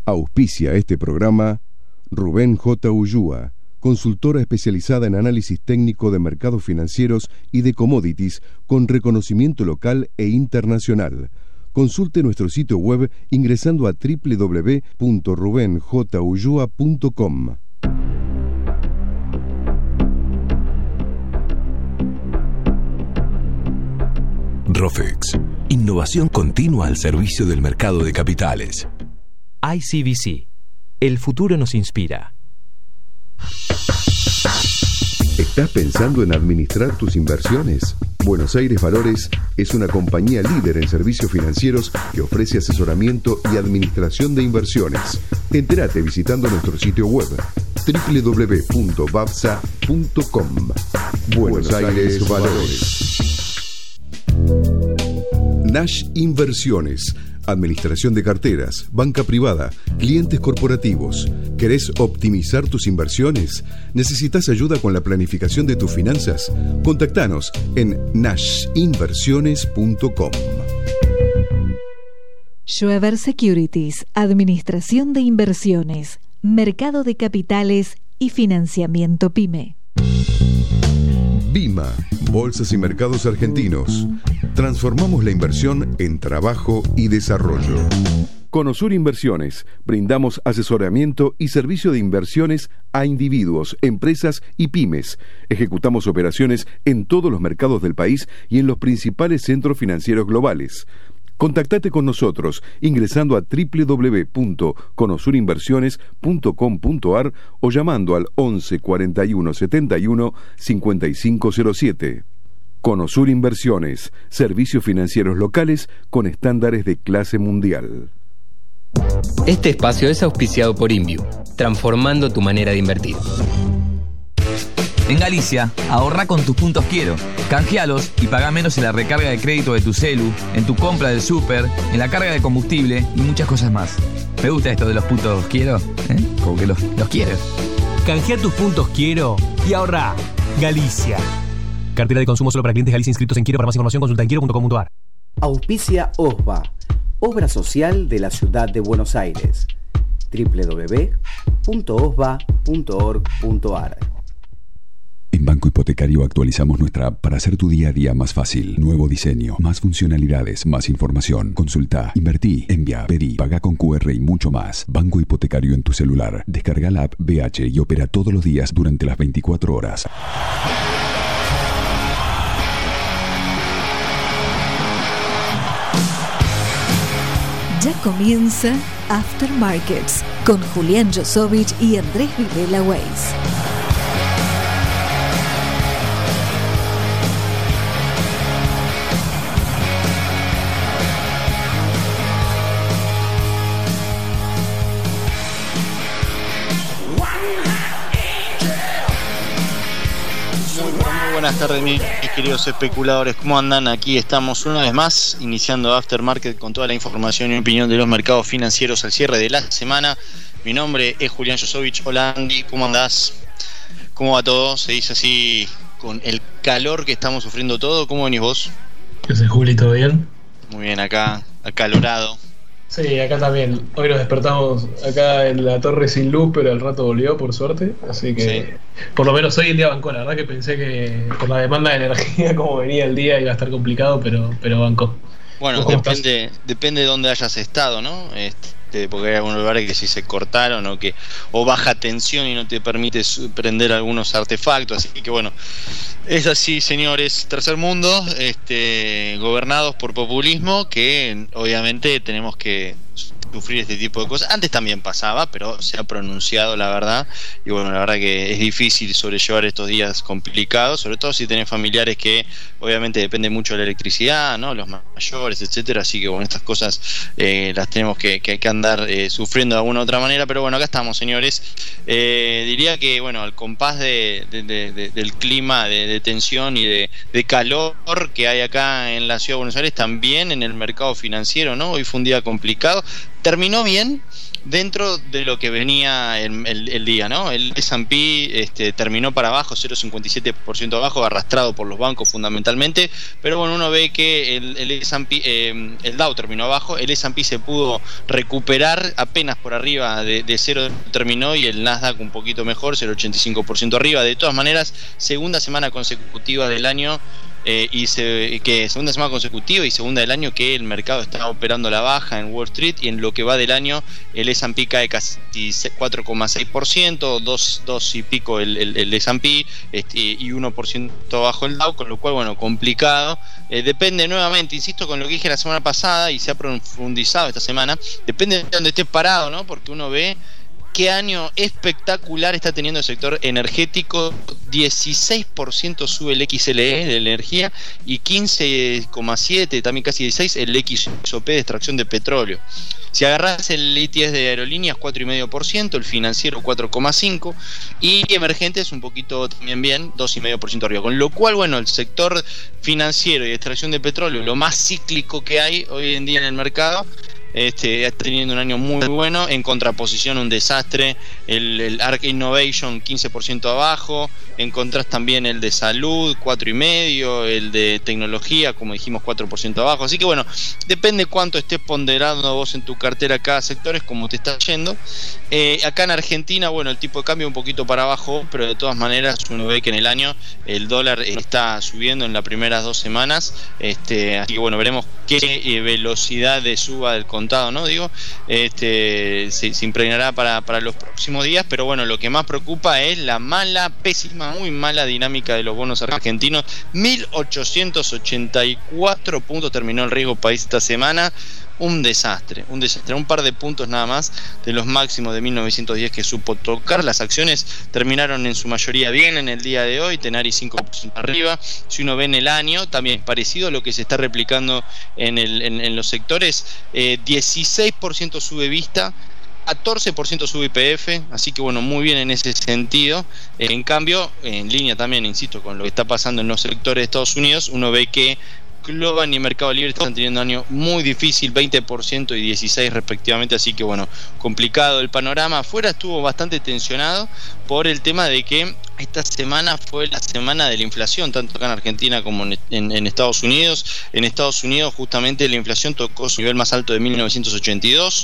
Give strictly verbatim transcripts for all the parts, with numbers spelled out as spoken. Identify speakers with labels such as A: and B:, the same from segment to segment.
A: Auspicia este programa Rubén J. Ullúa, consultora especializada en análisis técnico de mercados financieros y de commodities con reconocimiento local e internacional. Consulte nuestro sitio web ingresando a doble u doble u doble u punto ruben j ullua punto com.
B: Rofex, innovación continua al servicio del mercado de capitales.
C: I C B C, el futuro nos inspira.
A: ¿Estás pensando en administrar tus inversiones? Buenos Aires Valores es una compañía líder en servicios financieros que ofrece asesoramiento y administración de inversiones. Entérate visitando nuestro sitio web doble u doble u doble u punto babsa punto com. Buenos Aires Valores. Nash Inversiones. Administración de carteras, banca privada, clientes corporativos. ¿Querés optimizar tus inversiones? ¿Necesitas ayuda con la planificación de tus finanzas? Contactanos en nash inversiones punto com.
D: Schweber Securities, Administración de Inversiones, Mercado de Capitales y Financiamiento PYME.
A: BIMA, Bolsas y Mercados Argentinos. Transformamos la inversión en trabajo y desarrollo. Conosur Inversiones. Brindamos asesoramiento y servicio de inversiones a individuos, empresas y pymes. Ejecutamos operaciones en todos los mercados del país y en los principales centros financieros globales. Contactate con nosotros ingresando a doble u doble u doble u punto conosur inversiones punto com punto a r o llamando al once cuarenta y uno setenta y uno cincuenta y cinco cero siete. Conosur Inversiones, servicios financieros locales con estándares de clase mundial.
E: Este espacio es auspiciado por Inviu, transformando tu manera de invertir.
F: En Galicia, ahorra con tus puntos Quiero. Canjealos y paga menos en la recarga de crédito de tu celu, en tu compra del súper, en la carga de combustible y muchas cosas más. Me gusta esto de los puntos Quiero, ¿eh? Como que los, los quieres.
C: Canjea tus puntos Quiero y ahorra. Galicia. Cartera de consumo solo para clientes Galicia inscritos en Quiero. Para más información consulta en quiero punto com punto a r.
G: Auspicia O S B A, Obra Social de la Ciudad de Buenos Aires. doble u doble u doble u punto o s b a punto org punto a r.
B: En Banco Hipotecario actualizamos nuestra app para hacer tu día a día más fácil. Nuevo diseño, más funcionalidades, más información. Consulta, invertí, envía, pedí, paga con Q R y mucho más. Banco Hipotecario en tu celular. Descarga la app B H y opera todos los días durante las veinticuatro horas.
D: Ya comienza Aftermarkets con Julián Josovich y Andrés Videla Weiss.
H: Buenas tardes, mis queridos especuladores, ¿cómo andan? Aquí estamos una vez más iniciando Aftermarket con toda la información y opinión de los mercados financieros al cierre de la semana. Mi nombre es Julián Josovich. Hola Andy, ¿cómo andás? ¿Cómo va todo? ¿Se dice así con el calor que estamos sufriendo todo? ¿Cómo venís vos?
I: ¿Qué haces, Juli? ¿Todo bien?
H: Muy bien, acá, acalorado.
I: Sí, acá también. Hoy nos despertamos acá en la torre sin luz, pero al rato volvió, por suerte. Así que, sí, por lo menos hoy el día bancó. La verdad que pensé que por la demanda de energía, como venía el día, iba a estar complicado, pero, pero bancó.
H: Bueno, depende, depende de dónde hayas estado, ¿no? Este, porque hay algunos lugares que sí se cortaron o que o baja tensión y no te permite prender algunos artefactos. Así que bueno, es así, señores. Tercer mundo, este, gobernados por populismo, que obviamente tenemos que sufrir este tipo de cosas. Antes también pasaba, pero se ha pronunciado, la verdad, y bueno, la verdad que es difícil sobrellevar estos días complicados, sobre todo si tenés familiares que obviamente dependen mucho de la electricidad, ¿no? Los mayores, etcétera, así que bueno, estas cosas eh, las tenemos que, que, que andar eh, sufriendo de alguna u otra manera, pero bueno, acá estamos, señores. Eh, diría que bueno, al compás de, de, de, de, del clima de, de tensión y de, de calor que hay acá en la ciudad de Buenos Aires, también en el mercado financiero, ¿no? Hoy fue un día complicado. Terminó bien, dentro de lo que venía el, el, el día, ¿no? El ese and pe este, terminó para abajo, cero coma cincuenta y siete por ciento abajo, arrastrado por los bancos fundamentalmente, pero bueno, uno ve que el, el, ese and pe, eh, el Dow terminó abajo, el ese and pe se pudo recuperar apenas por arriba de, de cero terminó, y el Nasdaq un poquito mejor, cero coma ochenta y cinco por ciento arriba. De todas maneras, segunda semana consecutiva del año, Eh, y se, que segunda semana consecutiva y segunda del año que el mercado está operando a la baja en Wall Street, y en lo que va del año el ese and pe cae casi cuatro coma seis por ciento, dos, dos y pico el, el, el ese and pe este, y uno por ciento bajo el Dow, con lo cual, bueno, complicado. Eh, depende nuevamente, insisto con lo que dije la semana pasada y se ha profundizado esta semana, depende de donde estés parado, ¿no? Porque uno ve qué año espectacular está teniendo el sector energético. Dieciséis por ciento sube el equis ele e de la energía y quince coma siete, también casi dieciséis, el equis o pe de extracción de petróleo. Si agarras el E T F de aerolíneas, cuatro coma cinco por ciento, el financiero cuatro coma cinco por ciento y emergentes un poquito también bien, dos coma cinco por ciento arriba. Con lo cual, bueno, el sector financiero y de extracción de petróleo, lo más cíclico que hay hoy en día en el mercado, Este, está teniendo un año muy bueno. En contraposición, un desastre el, el Arc Innovation quince por ciento abajo. Encontrás también el de salud cuatro coma cinco, el de tecnología, como dijimos, cuatro por ciento abajo. Así que bueno, depende cuánto estés ponderando vos en tu cartera cada sector, es como te está yendo. Eh, acá en Argentina, bueno, el tipo de cambio un poquito para abajo, pero de todas maneras uno ve que en el año el dólar está subiendo en las primeras dos semanas. Este, así que bueno, veremos qué eh, velocidad de suba del contado, ¿no? Digo, este, se, se impregnará para, para los próximos días, pero bueno, lo que más preocupa es la mala, pésima, muy mala dinámica de los bonos argentinos. mil ochocientos ochenta y cuatro puntos terminó el riesgo país esta semana. Un desastre, un desastre, un par de puntos nada más de los máximos de mil novecientos diez que supo tocar. Las acciones terminaron en su mayoría bien en el día de hoy, Tenaris cinco por ciento arriba. Si uno ve en el año, también parecido a lo que se está replicando en, el, en, en los sectores, eh, dieciséis por ciento sube Vista, catorce por ciento sube I P F, así que bueno, muy bien en ese sentido. Eh, en cambio, en línea también, insisto, con lo que está pasando en los sectores de Estados Unidos, uno ve que Globan y Mercado Libre están teniendo un año muy difícil, veinte por ciento y dieciséis por ciento respectivamente, así que bueno, complicado el panorama. Afuera estuvo bastante tensionado por el tema de que esta semana fue la semana de la inflación, tanto acá en Argentina como en, en, en Estados Unidos. En Estados Unidos justamente la inflación tocó su nivel más alto de mil novecientos ochenta y dos,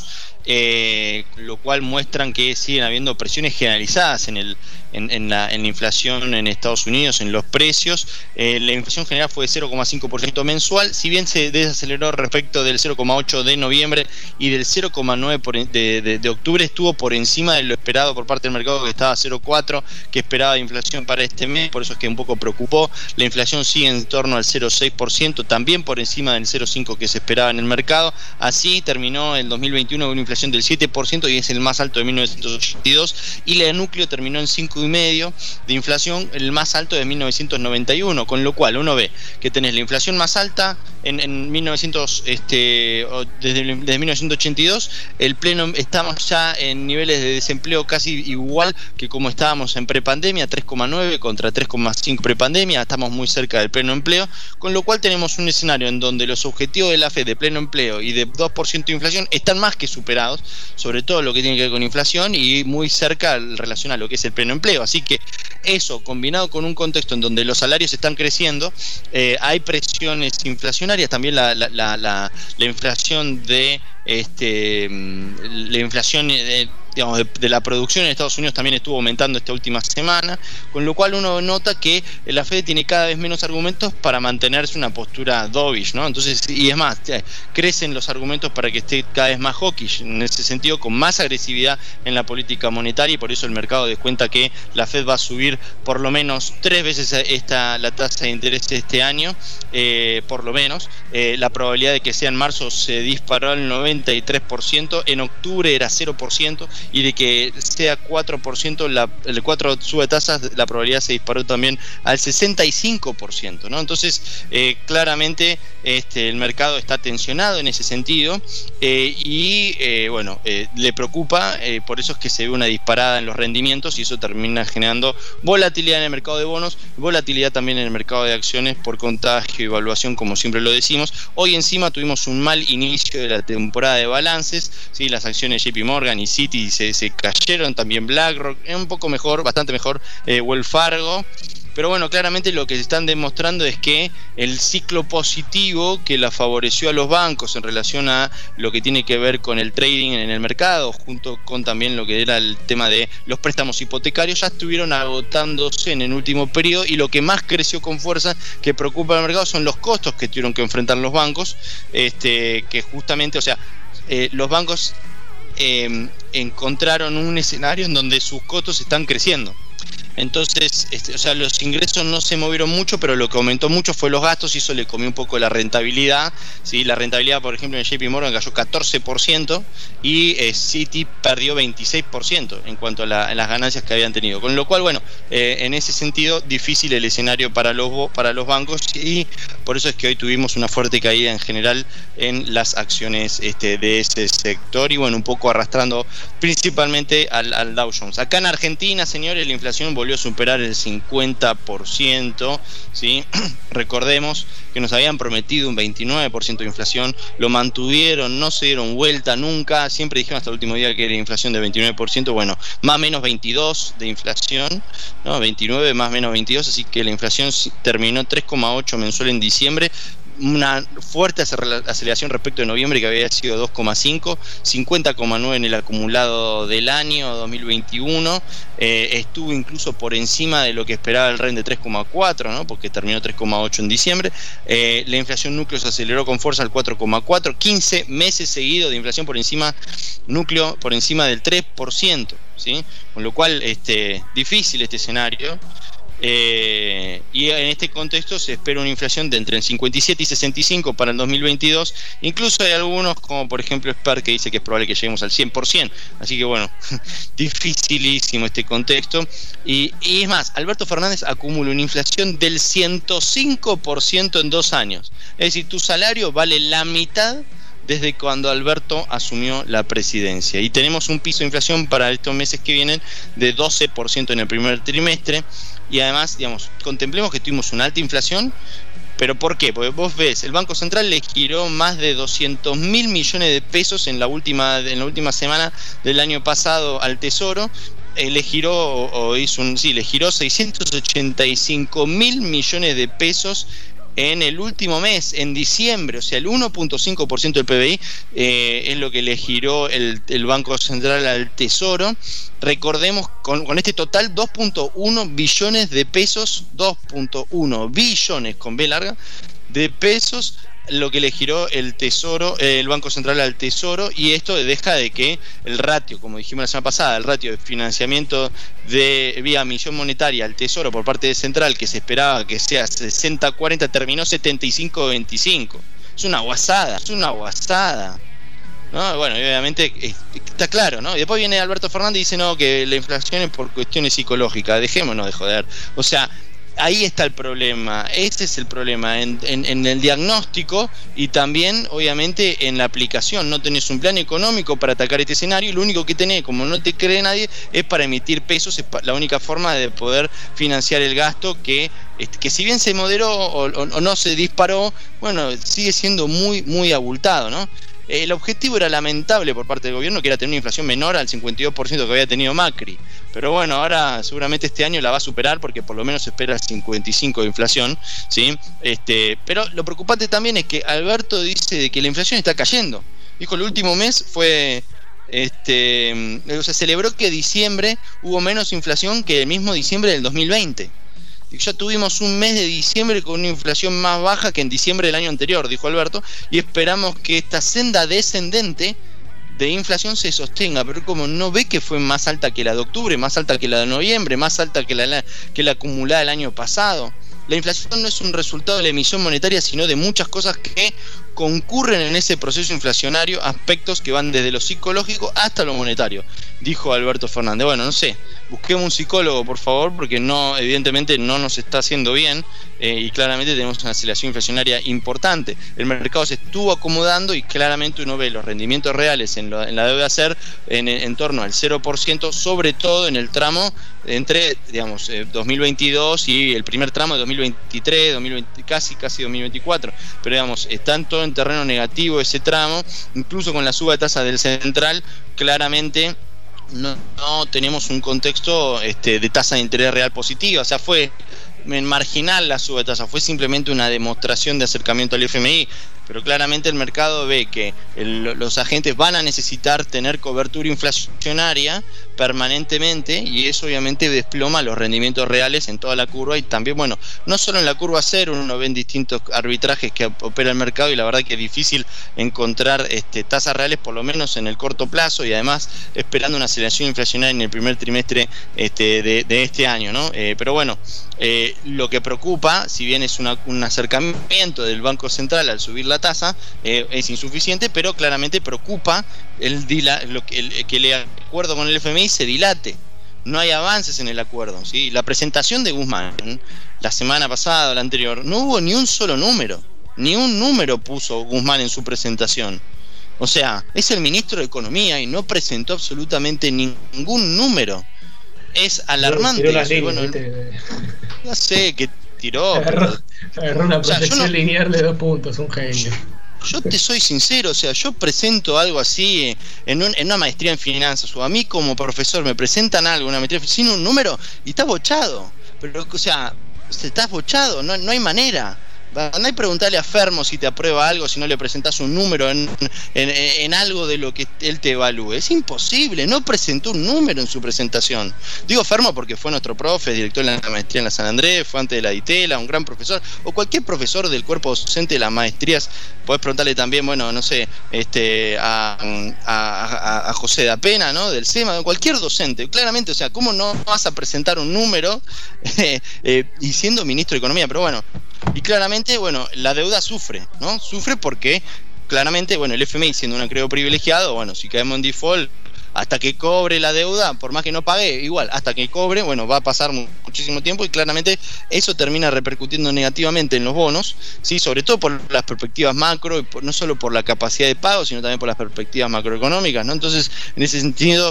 H: eh, lo cual muestran que siguen habiendo presiones generalizadas en, el, en, en, la, en la inflación en Estados Unidos, en los precios. Eh, la inflación general fue de cero coma cinco por ciento mensual, si bien se desaceleró respecto del cero coma ocho por ciento de noviembre y del cero coma nueve por ciento de, de, de octubre, estuvo por encima de lo esperado por parte del mercado, que estaba a cero coma cuatro por ciento, que esperaba de inflación para este mes, por eso es que un poco preocupó. La inflación sigue en torno al cero coma seis por ciento, también por encima del cero coma cinco por ciento que se esperaba en el mercado. Así terminó el dos mil veintiuno con una inflación del siete por ciento y es el más alto de mil novecientos ochenta y dos, y la de núcleo terminó en cinco coma cinco por ciento de inflación, el más alto de mil novecientos noventa y uno, con lo cual uno ve que tenés la inflación más alta en, en mil novecientos, este, desde, desde mil novecientos ochenta y dos, el pleno, estamos ya en niveles de desempleo casi igual que como estábamos en prepandemia, tres coma nueve contra tres coma cinco prepandemia, estamos muy cerca del pleno empleo, con lo cual tenemos un escenario en donde los objetivos de la Fed de pleno empleo y de dos por ciento de inflación están más que superados, sobre todo lo que tiene que ver con inflación, y muy cerca en relación a lo que es el pleno empleo. Así que eso, combinado con un contexto en donde los salarios están creciendo, eh, hay presiones inflacionarias, también la, la, la, la, la inflación de este la inflación de, digamos, de, de la producción en Estados Unidos también estuvo aumentando esta última semana, con lo cual uno nota que la Fed tiene cada vez menos argumentos para mantenerse una postura dovish, ¿no? Entonces, y es más, crecen los argumentos para que esté cada vez más hawkish, en ese sentido, con más agresividad en la política monetaria, y por eso el mercado descuenta que la Fed va a subir por lo menos tres veces esta la tasa de interés este año, eh, por lo menos. Eh, la probabilidad de que sea en marzo se disparó al noventa y tres por ciento, en octubre era cero por ciento, y de que sea cuatro por ciento, la, el cuatro sube tasas, la probabilidad se disparó también al sesenta y cinco por ciento, ¿no? Entonces, eh, claramente este, el mercado está tensionado en ese sentido, eh, y eh, bueno, eh, le preocupa, eh, por eso es que se ve una disparada en los rendimientos, y eso termina generando volatilidad en el mercado de bonos, volatilidad también en el mercado de acciones por contagio y evaluación, como siempre lo decimos. Hoy encima tuvimos un mal inicio de la temporada temporada de balances, ¿sí? Las acciones de J P Morgan y Citi se, se cayeron, también BlackRock, un poco mejor, bastante mejor, eh, Wells Fargo. Pero bueno, claramente lo que están demostrando es que el ciclo positivo que la favoreció a los bancos en relación a lo que tiene que ver con el trading en el mercado, junto con también lo que era el tema de los préstamos hipotecarios, ya estuvieron agotándose en el último periodo, y lo que más creció con fuerza, que preocupa al mercado, son los costos que tuvieron que enfrentar los bancos, este, que justamente, o sea, eh, los bancos eh, encontraron un escenario en donde sus costos están creciendo. Entonces, este, o sea, los ingresos no se movieron mucho, pero lo que aumentó mucho fue los gastos, y eso le comió un poco la rentabilidad, ¿sí? La rentabilidad, por ejemplo, en J P Morgan cayó catorce por ciento y eh, Citi perdió veintiséis por ciento en cuanto a, la, a las ganancias que habían tenido. Con lo cual, bueno, eh, en ese sentido, difícil el escenario para los, para los bancos, y por eso es que hoy tuvimos una fuerte caída en general en las acciones este, de ese sector, y bueno, un poco arrastrando principalmente al, al Dow Jones. Acá en Argentina, señores, la inflación volvió a superar el cincuenta por ciento, ¿sí? Recordemos que nos habían prometido un veintinueve por ciento de inflación, lo mantuvieron, no se dieron vuelta nunca, siempre dijeron hasta el último día que era inflación de veintinueve por ciento, bueno, más o menos veintidós de inflación, ¿no? veintinueve más o menos veintidós, así que la inflación terminó tres coma ocho mensual en diciembre, una fuerte aceleración respecto de noviembre, que había sido dos coma cinco, cincuenta coma nueve en el acumulado del año dos mil veintiuno, eh, estuvo incluso por encima de lo que esperaba el R E N de tres coma cuatro, ¿no? Porque terminó tres coma ocho en diciembre. Eh, la inflación núcleo se aceleró con fuerza al cuatro coma cuatro, quince meses seguidos de inflación por encima, núcleo por encima del tres por ciento, ¿sí? Con lo cual, este, difícil este escenario. Eh, y en este contexto se espera una inflación de entre el cincuenta y siete y sesenta y cinco para el dos mil veintidós. Incluso hay algunos, como por ejemplo Spert, que dice que es probable que lleguemos al cien por ciento. Así que bueno, dificilísimo este contexto. Y, y es más, Alberto Fernández acumula una inflación del ciento cinco por ciento en dos años. Es decir, tu salario vale la mitad desde cuando Alberto asumió la presidencia, y tenemos un piso de inflación para estos meses que vienen de doce por ciento en el primer trimestre. Y además, digamos, contemplemos que tuvimos una alta inflación, pero ¿por qué? Porque vos ves, el Banco Central le giró más de doscientos mil millones de pesos en la última en la última semana del año pasado al Tesoro. Eh, le giró o, o hizo un sí, le giró seiscientos ochenta y cinco mil millones de pesos en el último mes, en diciembre, o sea, el uno punto cinco por ciento del P B I eh, es lo que le giró el, el Banco Central al Tesoro. Recordemos, con, con este total, dos punto uno billones de pesos, dos punto uno billones con B larga, de pesos, lo que le giró el Tesoro, eh, el Banco Central al Tesoro, y esto deja de que el ratio, como dijimos la semana pasada, el ratio de financiamiento de vía emisión monetaria al Tesoro por parte de Central, que se esperaba que sea sesenta cuarenta, terminó setenta y cinco veinticinco. Es una guasada, es una guasada. ¿No? Bueno, obviamente está claro, ¿no? Y después viene Alberto Fernández y dice, no, que la inflación es por cuestiones psicológicas, dejémonos de joder. O sea, ahí está el problema, ese es el problema, en, en, en el diagnóstico y también, obviamente, en la aplicación. No tenés un plan económico para atacar este escenario, y lo único que tenés, como no te cree nadie, es para emitir pesos. Es la única forma de poder financiar el gasto que, que si bien se moderó o, o, o no se disparó, bueno, sigue siendo muy, muy abultado, ¿no? El objetivo era lamentable por parte del gobierno, que era tener una inflación menor al cincuenta y dos por ciento que había tenido Macri. Pero bueno, ahora seguramente este año la va a superar, porque por lo menos se espera el cincuenta y cinco de inflación, ¿sí? Este, pero lo preocupante también es que Alberto dice que la inflación está cayendo. Dijo el último mes fue... Este, o sea, celebró que diciembre hubo menos inflación que el mismo diciembre del dos mil veinte. Ya tuvimos un mes de diciembre con una inflación más baja que en diciembre del año anterior, dijo Alberto, y esperamos que esta senda descendente de inflación se sostenga. Pero como no ve que fue más alta que la de octubre, más alta que la de noviembre, más alta que la, que la acumulada del año pasado. La inflación no es un resultado de la emisión monetaria, sino de muchas cosas que concurren en ese proceso inflacionario, aspectos que van desde lo psicológico hasta lo monetario, dijo Alberto Fernández. Bueno, no sé, busquemos un psicólogo, por favor, porque no, evidentemente no nos está haciendo bien, eh, y claramente tenemos una aceleración inflacionaria importante. El mercado se estuvo acomodando y claramente uno ve los rendimientos reales en, lo, en la deuda SER en, en torno al cero por ciento, sobre todo en el tramo entre, digamos, eh, dos mil veintidós y el primer tramo de dos mil veintitrés, dos mil veinte, casi, casi dos mil veinticuatro, pero digamos, está en todo en terreno negativo ese tramo, incluso con la suba de tasa del central, claramente no, no tenemos un contexto este, de tasa de interés real positiva, o sea, fue marginal la suba de tasa, fue simplemente una demostración de acercamiento al F M I, pero claramente el mercado ve que el, los agentes van a necesitar tener cobertura inflacionaria permanentemente, y eso obviamente desploma los rendimientos reales en toda la curva, y también, bueno, no solo en la curva cero, uno ve en distintos arbitrajes que opera el mercado, y la verdad que es difícil encontrar este, tasas reales, por lo menos en el corto plazo, y además esperando una aceleración inflacionaria en el primer trimestre este, de, de este año, ¿no? Eh, pero bueno, eh, lo que preocupa, si bien es una, un acercamiento del Banco Central al subir la tasa, eh, es insuficiente, pero claramente preocupa el, el, el, que el acuerdo con el F M I se dilate. No hay avances en el acuerdo, ¿sí? La presentación de Guzmán la semana pasada o la anterior, no hubo ni un solo número, ni un número puso Guzmán en su presentación. O sea, es el ministro de Economía y no presentó absolutamente ningún número. Es alarmante.
I: Tiró la
H: eso,
I: línea,
H: bueno,
I: ¿viste?
H: no sé qué tiró.
I: Agarró,
H: pero,
I: agarró una
H: o sea,
I: proyección
H: no,
I: lineal de dos puntos, un genio.
H: Yo te soy sincero, o sea, yo presento algo así en, un, en una maestría en finanzas, o a mí como profesor me presentan algo, una maestría sin un número, y está bochado. Pero, o sea, estás bochado, no, no hay manera. Andá y preguntarle a Fermo si te aprueba algo, si no le presentás un número en, en, en algo de lo que él te evalúe. Es imposible, no presentó un número en su presentación. Digo Fermo porque fue nuestro profe, director de la maestría en la San Andrés, fue antes de la Ditela, un gran profesor, o cualquier profesor del cuerpo docente de las maestrías. Podés preguntarle también, bueno, no sé, este a, a, a José da Pena, ¿no? Del SEMA, cualquier docente, claramente, o sea, ¿cómo no vas a presentar un número eh, eh, y siendo ministro de Economía? Pero bueno, y claramente, bueno, la deuda sufre, ¿no? Sufre porque, claramente, bueno, el F M I siendo un acreedor privilegiado, bueno, si caemos en default, hasta que cobre la deuda, por más que no pague, igual, hasta que cobre, bueno, va a pasar muchísimo tiempo, y claramente eso termina repercutiendo negativamente en los bonos, sí, sobre todo por las perspectivas macro, y por, no solo por la capacidad de pago, sino también por las perspectivas macroeconómicas, ¿no? Entonces, en ese sentido,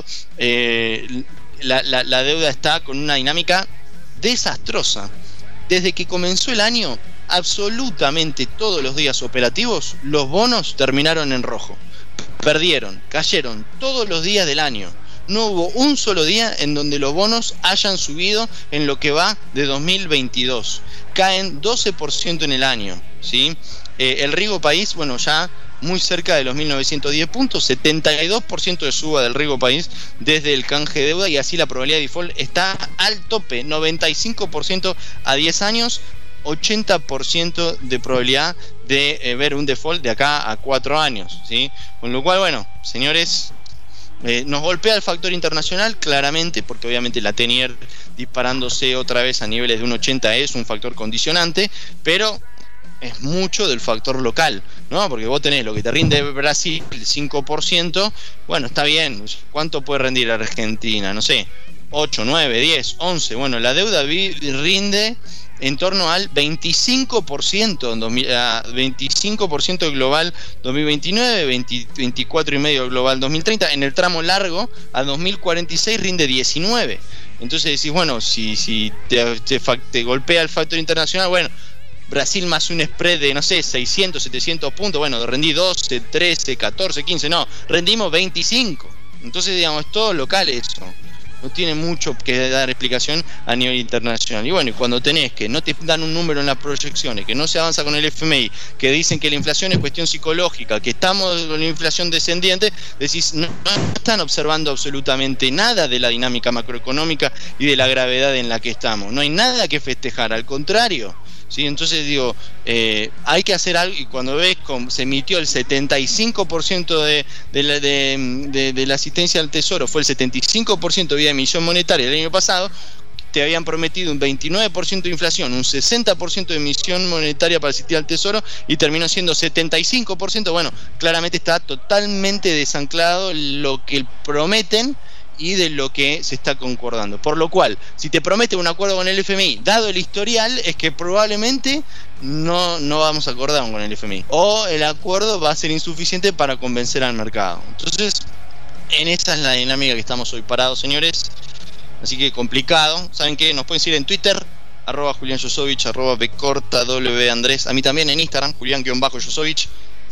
H: eh, la, la, la deuda está con una dinámica desastrosa. Desde que comenzó el año, absolutamente todos los días operativos, los bonos terminaron en rojo. Perdieron, cayeron todos los días del año. No hubo un solo día en donde los bonos hayan subido en lo que va de dos mil veintidós. Caen doce por ciento en el año, ¿sí? Eh, el riesgo país, bueno, ya muy cerca de los mil novecientos diez puntos, setenta y dos por ciento de suba del riesgo país desde el canje de deuda, y así la probabilidad de default está al tope, noventa y cinco por ciento a diez años, ochenta por ciento de probabilidad de eh, ver un default de acá a cuatro años, ¿sí? Con lo cual, bueno, señores, eh, nos golpea el factor internacional claramente, porque obviamente la ten-year disparándose otra vez a niveles de un ochenta es un factor condicionante, pero es mucho del factor local, ¿no? Porque vos tenés lo que te rinde Brasil, el cinco por ciento, bueno, está bien, ¿cuánto puede rendir Argentina? No sé, ocho, nueve, diez, once, bueno, la deuda rinde en torno al veinticinco por ciento en dos mil, veinticinco por ciento global dos mil veintinueve, veinte, veinticuatro coma cinco global dos mil treinta, en el tramo largo a dos mil cuarenta y seis rinde diecinueve. Entonces decís, bueno, si, si te, te, te golpea el factor internacional, bueno, Brasil más un spread de, no sé, seiscientos, setecientos puntos, bueno, rendí doce, trece, catorce, quince, no, rendimos veinticinco. Entonces, digamos, es todo local eso. No tiene mucho que dar explicación a nivel internacional. Y bueno, y cuando tenés que no te dan un número en las proyecciones, que no se avanza con el F M I, que dicen que la inflación es cuestión psicológica, que estamos con la inflación descendiente, decís, no, no están observando absolutamente nada de la dinámica macroeconómica y de la gravedad en la que estamos. No hay nada que festejar, al contrario. ¿Sí? Entonces digo, eh, hay que hacer algo, y cuando ves cómo se emitió el setenta y cinco por ciento de, de, la, de, de, de la asistencia al tesoro, fue el setenta y cinco por ciento vía emisión monetaria el año pasado, te habían prometido un veintinueve por ciento de inflación, un sesenta por ciento de emisión monetaria para asistir al tesoro, y terminó siendo setenta y cinco por ciento, bueno, claramente está totalmente desanclado lo que prometen y de lo que se está concordando. Por lo cual, si te promete un acuerdo con el F M I, dado el historial, es que probablemente no, no vamos a acordar con el F M I. O el acuerdo va a ser insuficiente para convencer al mercado. Entonces, en esa es la dinámica que estamos hoy parados, señores. Así que complicado. ¿Saben qué? Nos pueden seguir en Twitter, arroba Julián Yosovich, arroba Becorta W Andrés. A mí también en Instagram, Julián-Yosovich.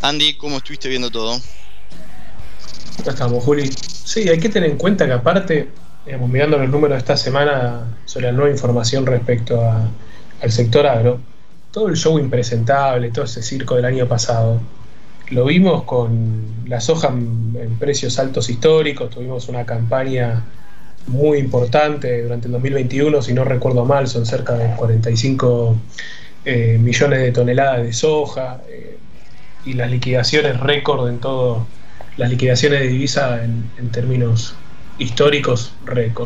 H: Andy, ¿cómo estuviste viendo todo?
I: Acá estamos, Juli. Sí, hay que tener en cuenta que aparte, digamos, mirando los números de esta semana sobre la nueva información respecto a, al sector agro, todo el show impresentable, todo ese circo del año pasado, lo vimos con la soja en, en precios altos históricos. Tuvimos una campaña muy importante durante el dos mil veintiuno, si no recuerdo mal, son cerca de cuarenta y cinco eh, millones de toneladas de soja, eh, y las liquidaciones récord en todo, las liquidaciones de divisa en, en términos históricos récord.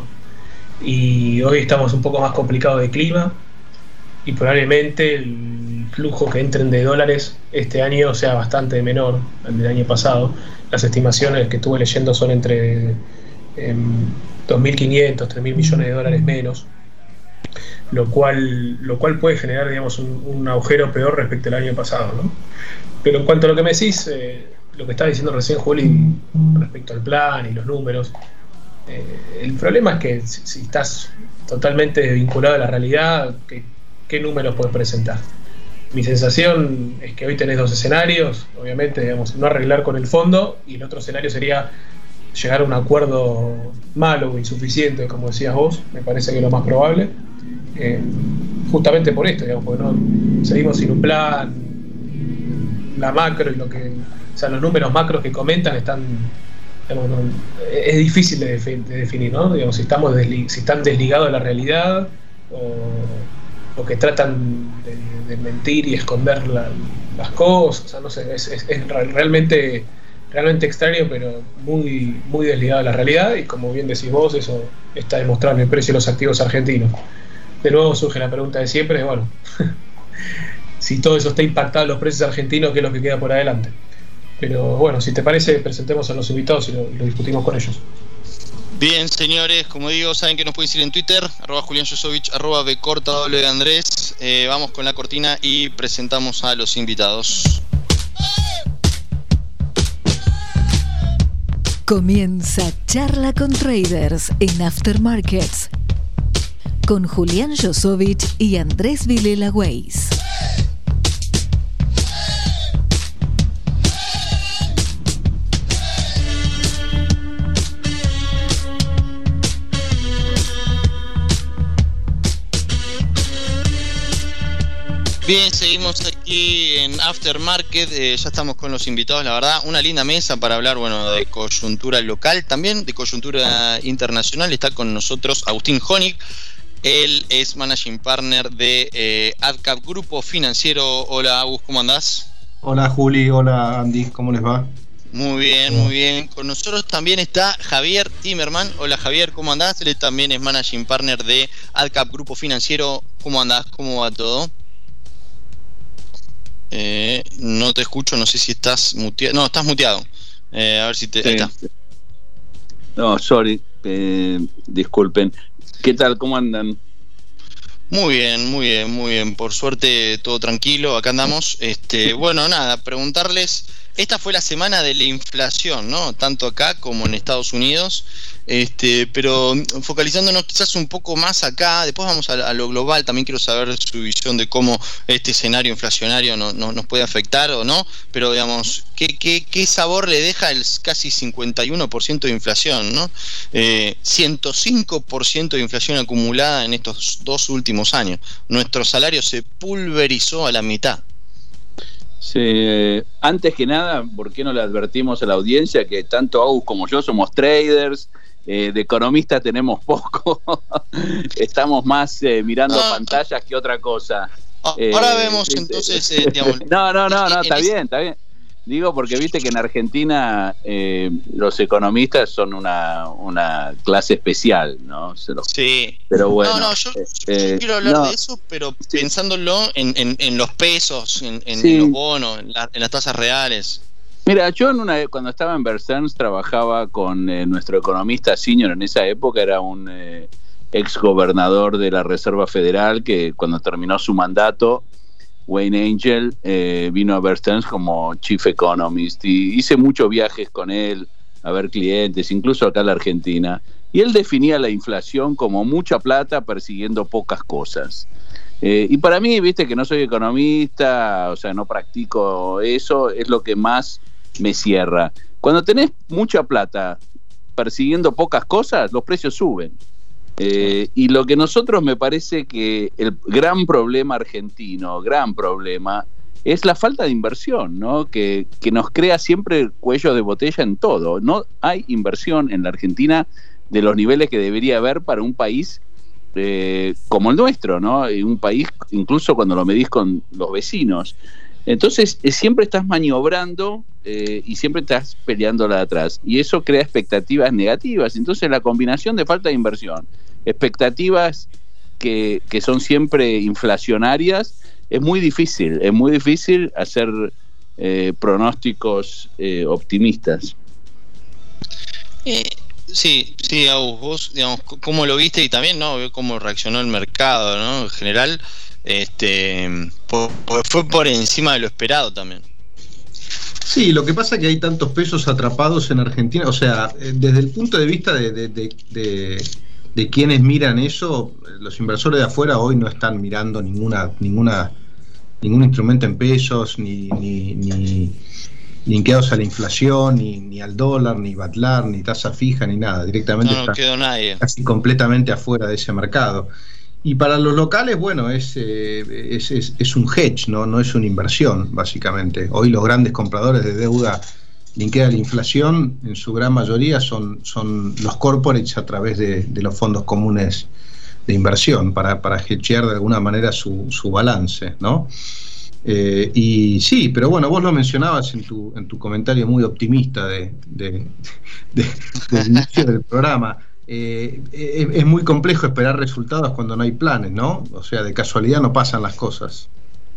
I: Y hoy estamos un poco más complicados de clima y probablemente el flujo que entren de dólares este año sea bastante menor al del año pasado. Las estimaciones que estuve leyendo son entre eh, dos mil quinientos, tres mil millones de dólares menos, lo cual, lo cual puede generar, digamos, un, un agujero peor respecto al año pasado, ¿no? Pero en cuanto a lo que me decís, eh, lo que estaba diciendo recién Juli respecto al plan y los números, eh, el problema es que si, si estás totalmente desvinculado a la realidad, ¿qué, qué números puedes presentar? Mi sensación es que hoy tenés dos escenarios, obviamente, digamos, no arreglar con el fondo, y el otro escenario sería llegar a un acuerdo malo o insuficiente, como decías vos. Me parece que es lo más probable, eh, justamente por esto, digamos, porque no seguimos sin un plan. La macro y lo que, o sea, los números macros que comentan están, digamos, no, es difícil de, defi- de definir, ¿no? Digamos, si estamos desli- si están desligados de la realidad, o, o que tratan de, de mentir y esconder la, las cosas. O sea, no sé, es, es, es realmente realmente extraño, pero muy muy desligado de la realidad, y como bien decís vos, eso está demostrado en el precio de los activos argentinos. De nuevo surge la pregunta de siempre, bueno, si todo eso está impactado en los precios argentinos, ¿qué es lo que queda por adelante? Pero bueno, si te parece, presentemos a los invitados y lo, lo discutimos con ellos.
H: Bien, señores, como digo, saben que nos pueden seguir en Twitter, arroba Julián Josovich, arroba Bcorta, W de Andrés. Eh, vamos con la cortina y presentamos a los invitados.
D: Comienza Charla con Traders en Aftermarkets con Julián Josovich y Andrés Vilela Weiss.
H: Bien, seguimos aquí en Aftermarket, eh, ya estamos con los invitados, la verdad, una linda mesa para hablar, bueno, de coyuntura local, también de coyuntura internacional. Está con nosotros Agustín Honig, él es Managing Partner de eh, AdCap Grupo Financiero. Hola Agus, ¿cómo andás?
J: Hola Juli, hola Andy, ¿cómo les va?
H: Muy bien, muy bien. Con nosotros también está Javier Timerman. Hola Javier, ¿cómo andás? Él también es Managing Partner de AdCap Grupo Financiero. ¿Cómo andás? ¿Cómo va todo? Eh, no te escucho, no sé si estás muteado. No, estás muteado. Eh, a ver si te...
K: Sí.
H: Ahí está.
K: No, sorry, eh, disculpen. ¿Qué tal? ¿Cómo andan?
H: Muy bien, muy bien, muy bien. Por suerte todo tranquilo, acá andamos. Este, bueno, nada, preguntarles, esta fue la semana de la inflación, ¿no? Tanto acá como en Estados Unidos. Este, pero focalizándonos quizás un poco más acá, después vamos a, a lo global. También quiero saber su visión de cómo este escenario inflacionario no, no, nos puede afectar o no, pero digamos, ¿qué, qué, qué sabor le deja el casi cincuenta y uno por ciento de inflación, ¿no? Eh, ciento cinco por ciento de inflación acumulada en estos dos últimos años. Nuestro salario se pulverizó a la mitad.
K: Sí, eh, antes que nada, ¿por qué no le advertimos a la audiencia que tanto Agus como yo somos traders? Eh, de economistas tenemos poco. Estamos más eh, mirando ah, pantallas que otra cosa.
H: Ahora eh, vemos
K: eh,
H: entonces, eh, digamos,
K: no, no, no, no, está bien, está bien. Digo porque viste que en Argentina eh, los economistas son una, una clase especial, ¿no? Se los...
H: Sí.
K: Pero bueno.
H: No, no, yo,
K: eh,
H: yo quiero hablar
K: no.
H: de eso, pero sí, pensándolo en, en, en los pesos, en, en,
K: sí,
H: en los bonos, en, la, en las tasas reales.
K: Mira, yo en una, cuando estaba en Bear Stearns trabajaba con eh, nuestro economista senior en esa época, era un eh, ex gobernador de la Reserva Federal que cuando terminó su mandato, Wayne Angel, eh, vino a Bear Stearns como Chief Economist y hice muchos viajes con él a ver clientes, incluso acá en la Argentina, y él definía la inflación como mucha plata persiguiendo pocas cosas. Eh, y para mí, viste, que no soy economista, o sea, no practico eso, es lo que más me cierra. Cuando tenés mucha plata persiguiendo pocas cosas, los precios suben. Eh, y lo que nosotros me parece que el gran problema argentino, gran problema, es la falta de inversión, ¿no? Que, que nos crea siempre cuello de botella en todo. No hay inversión en la Argentina de los niveles que debería haber para un país eh, como el nuestro, ¿no? Y un país, incluso cuando lo medís con los vecinos. Entonces, eh, siempre estás maniobrando eh, y siempre estás peleándola de atrás. Y eso crea expectativas negativas. Entonces, la combinación de falta de inversión, expectativas que, que son siempre inflacionarias, es muy difícil. Es muy difícil hacer eh, pronósticos eh, optimistas.
H: Eh, sí, sí, Agus, vos, digamos, cómo lo viste y también, ¿no? Cómo reaccionó el mercado, ¿no? En general. Este, por, por, fue por encima de lo esperado también.
J: Sí, lo que pasa es que hay tantos pesos atrapados en Argentina, o sea, desde el punto de vista de, de, de, de, de quienes miran eso, los inversores de afuera hoy no están mirando ninguna ninguna ningún instrumento en pesos, ni ni, ni, ni linkeados a la inflación, ni, ni al dólar, ni Batlar, ni tasa fija, ni nada, directamente
H: no, no quedó nadie.
J: Casi completamente afuera de ese mercado. Y para los locales, bueno, es, eh, es, es, es un hedge, ¿no? No es una inversión, básicamente. Hoy los grandes compradores de deuda linkeada a la inflación, en su gran mayoría, son, son los corporates a través de, de los fondos comunes de inversión, para, para hedgear de alguna manera su, su balance, ¿no? Eh, y sí, pero bueno, vos lo mencionabas en tu, en tu comentario muy optimista de, de, de, del inicio del programa. Eh, es, es muy complejo esperar resultados cuando no hay planes, ¿no? O sea, de casualidad no pasan las cosas.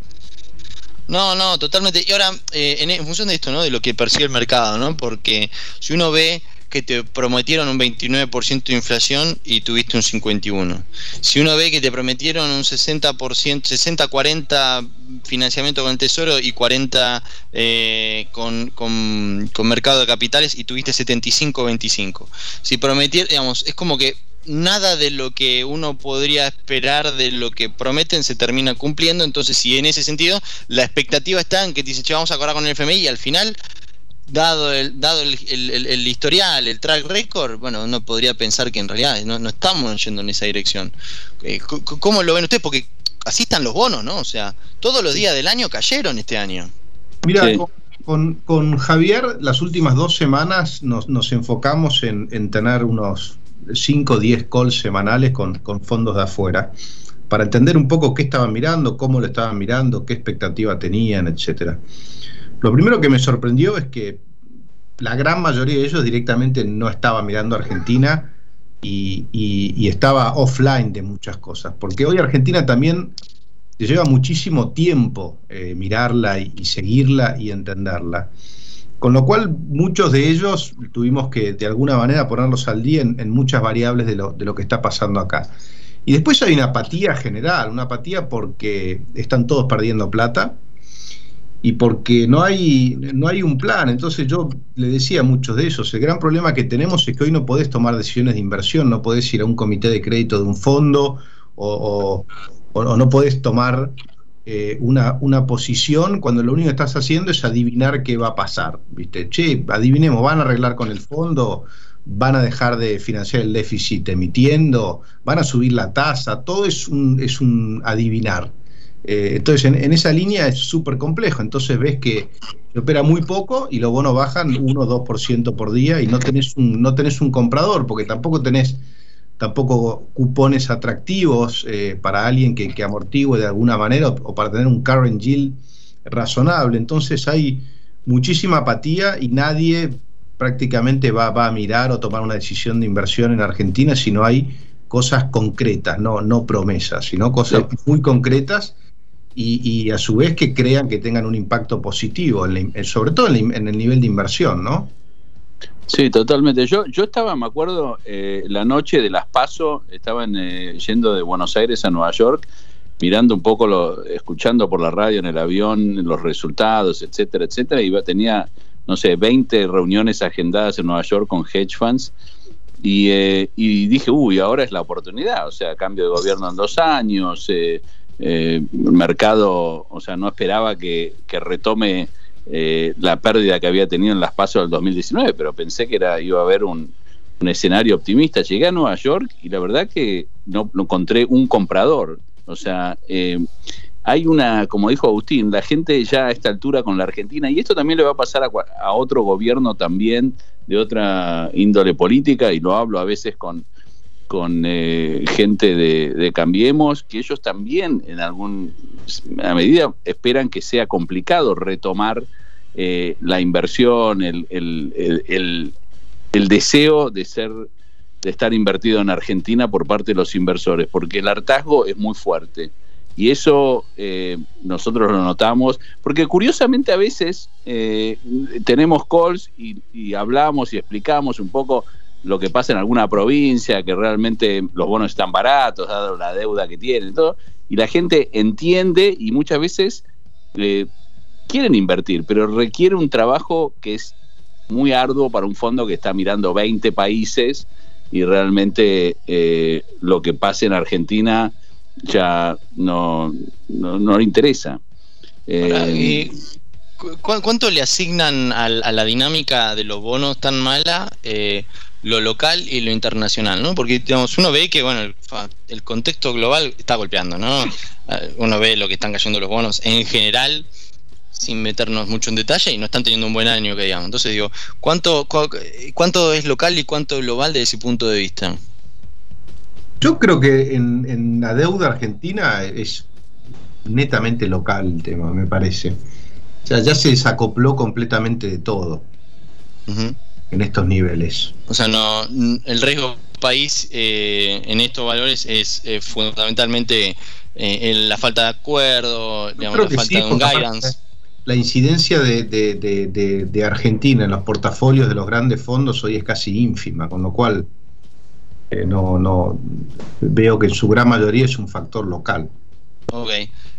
H: No, no, totalmente. Y ahora, eh, en, en función de esto, ¿no? De lo que percibe el mercado, ¿no? Porque si uno ve que te prometieron un veintinueve por ciento de inflación y tuviste un cincuenta y uno por ciento. Si uno ve que te prometieron un sesenta por ciento, sesenta cuarenta financiamiento con el Tesoro y cuarenta eh, con, con, con mercado de capitales y tuviste setenta y cinco veinticinco. Si prometieron, digamos, es como que nada de lo que uno podría esperar de lo que prometen se termina cumpliendo. Entonces, si en ese sentido la expectativa está en que te dicen, che, vamos a acordar con el F M I, y al final, dado el dado el, el, el, el historial, el track record, bueno, uno podría pensar que en realidad no, no estamos yendo en esa dirección. Eh, ¿Cómo lo ven ustedes? Porque así están los bonos, ¿no? O sea, todos los días del año cayeron este año.
J: Mira, sí. con, con, con Javier, las últimas dos semanas nos, nos enfocamos en, en tener unos cinco o diez calls semanales con, con fondos de afuera, para entender un poco qué estaban mirando, cómo lo estaban mirando, qué expectativa tenían, etcétera. Lo primero que me sorprendió es que la gran mayoría de ellos directamente no estaba mirando Argentina y, y, y estaba offline de muchas cosas, porque hoy Argentina también lleva muchísimo tiempo eh, mirarla y, y seguirla y entenderla, con lo cual muchos de ellos tuvimos que de alguna manera ponerlos al día en, en muchas variables de lo, de lo que está pasando acá. Y después hay una apatía general, una apatía porque están todos perdiendo plata y porque no hay, no hay un plan. Entonces yo le decía a muchos de esos, el gran problema que tenemos es que hoy no podés tomar decisiones de inversión, no podés ir a un comité de crédito de un fondo o, o, o no podés tomar eh, una, una posición cuando lo único que estás haciendo es adivinar qué va a pasar, ¿viste? Che, adivinemos, van a arreglar con el fondo, van a dejar de financiar el déficit emitiendo, van a subir la tasa, todo es un, es un adivinar. Eh, entonces en, en esa línea es súper complejo. Entonces ves que se opera muy poco y los bonos bajan uno o dos por ciento por día y no tenés un, no tenés un comprador, porque tampoco tenés tampoco cupones atractivos eh, para alguien que, que amortigue de alguna manera, o, o para tener un current yield razonable. Entonces hay muchísima apatía y nadie prácticamente va, va a mirar o tomar una decisión de inversión en Argentina si no hay cosas concretas, no, no promesas, sino cosas sí. muy concretas y, y a su vez que crean que tengan un impacto positivo, en la, sobre todo en, la, en el nivel de inversión, ¿no?
K: Sí, totalmente. Yo yo estaba, me acuerdo, eh, la noche de las PASO, estaban eh, yendo de Buenos Aires a Nueva York, mirando un poco, lo, escuchando por la radio en el avión los resultados, etcétera, etcétera, y tenía, no sé, veinte reuniones agendadas en Nueva York con hedge funds, y, eh, y dije, uy, ahora es la oportunidad, o sea, cambio de gobierno en dos años, eh, eh, el mercado, o sea, no esperaba que, que retome eh, la pérdida que había tenido en las PASO del dos mil diecinueve, pero pensé que era iba a haber un, un escenario optimista. Llegué a Nueva York y la verdad que no, no encontré un comprador. O sea, eh, hay una, como dijo Agustín, la gente ya a esta altura con la Argentina, y esto también le va a pasar a, a otro gobierno también de otra índole política, y lo hablo a veces con, con eh, gente de, de Cambiemos, que ellos también en alguna medida esperan que sea complicado retomar eh, la inversión, el, el, el, el, el deseo de ser de estar invertido en Argentina por parte de los inversores, porque el hartazgo es muy fuerte. Y eso eh, nosotros lo notamos, porque curiosamente a veces eh, tenemos calls y, y hablamos y explicamos un poco lo que pasa en alguna provincia, que realmente los bonos están baratos, dado la deuda que tienen, todo, y la gente entiende y muchas veces eh, quieren invertir, pero requiere un trabajo que es muy arduo para un fondo que está mirando veinte países y realmente eh, lo que pasa en Argentina ya no, no, no le interesa.
H: Ahora,
K: Eh,
H: ¿cu- ¿Cuánto le asignan al- a la dinámica de los bonos tan mala eh, lo local y lo internacional, ¿no? Porque digamos, uno ve que bueno el, fa- el contexto global está golpeando, ¿no? Eh, Uno ve lo que están cayendo los bonos en general, sin meternos mucho en detalle, y no están teniendo un buen año, que digamos. Entonces digo, ¿cuánto, cu- cuánto es local y cuánto global desde ese punto de vista?
J: Yo creo que en, en la deuda argentina es netamente local el tema, me parece. O sea, ya se desacopló completamente de todo
H: Ujú.
J: en estos niveles.
H: O sea, no, n- el riesgo país eh, en estos valores es eh, fundamentalmente eh, en la falta de acuerdo, digamos,
J: creo
H: la
J: que
H: falta
J: sí,
H: de un
J: porque aparte
H: guidance.
J: La incidencia de, de, de, de, de Argentina en los portafolios de los grandes fondos hoy es casi ínfima, con lo cual eh, no, no veo que en su gran mayoría es un factor local.
H: Ok.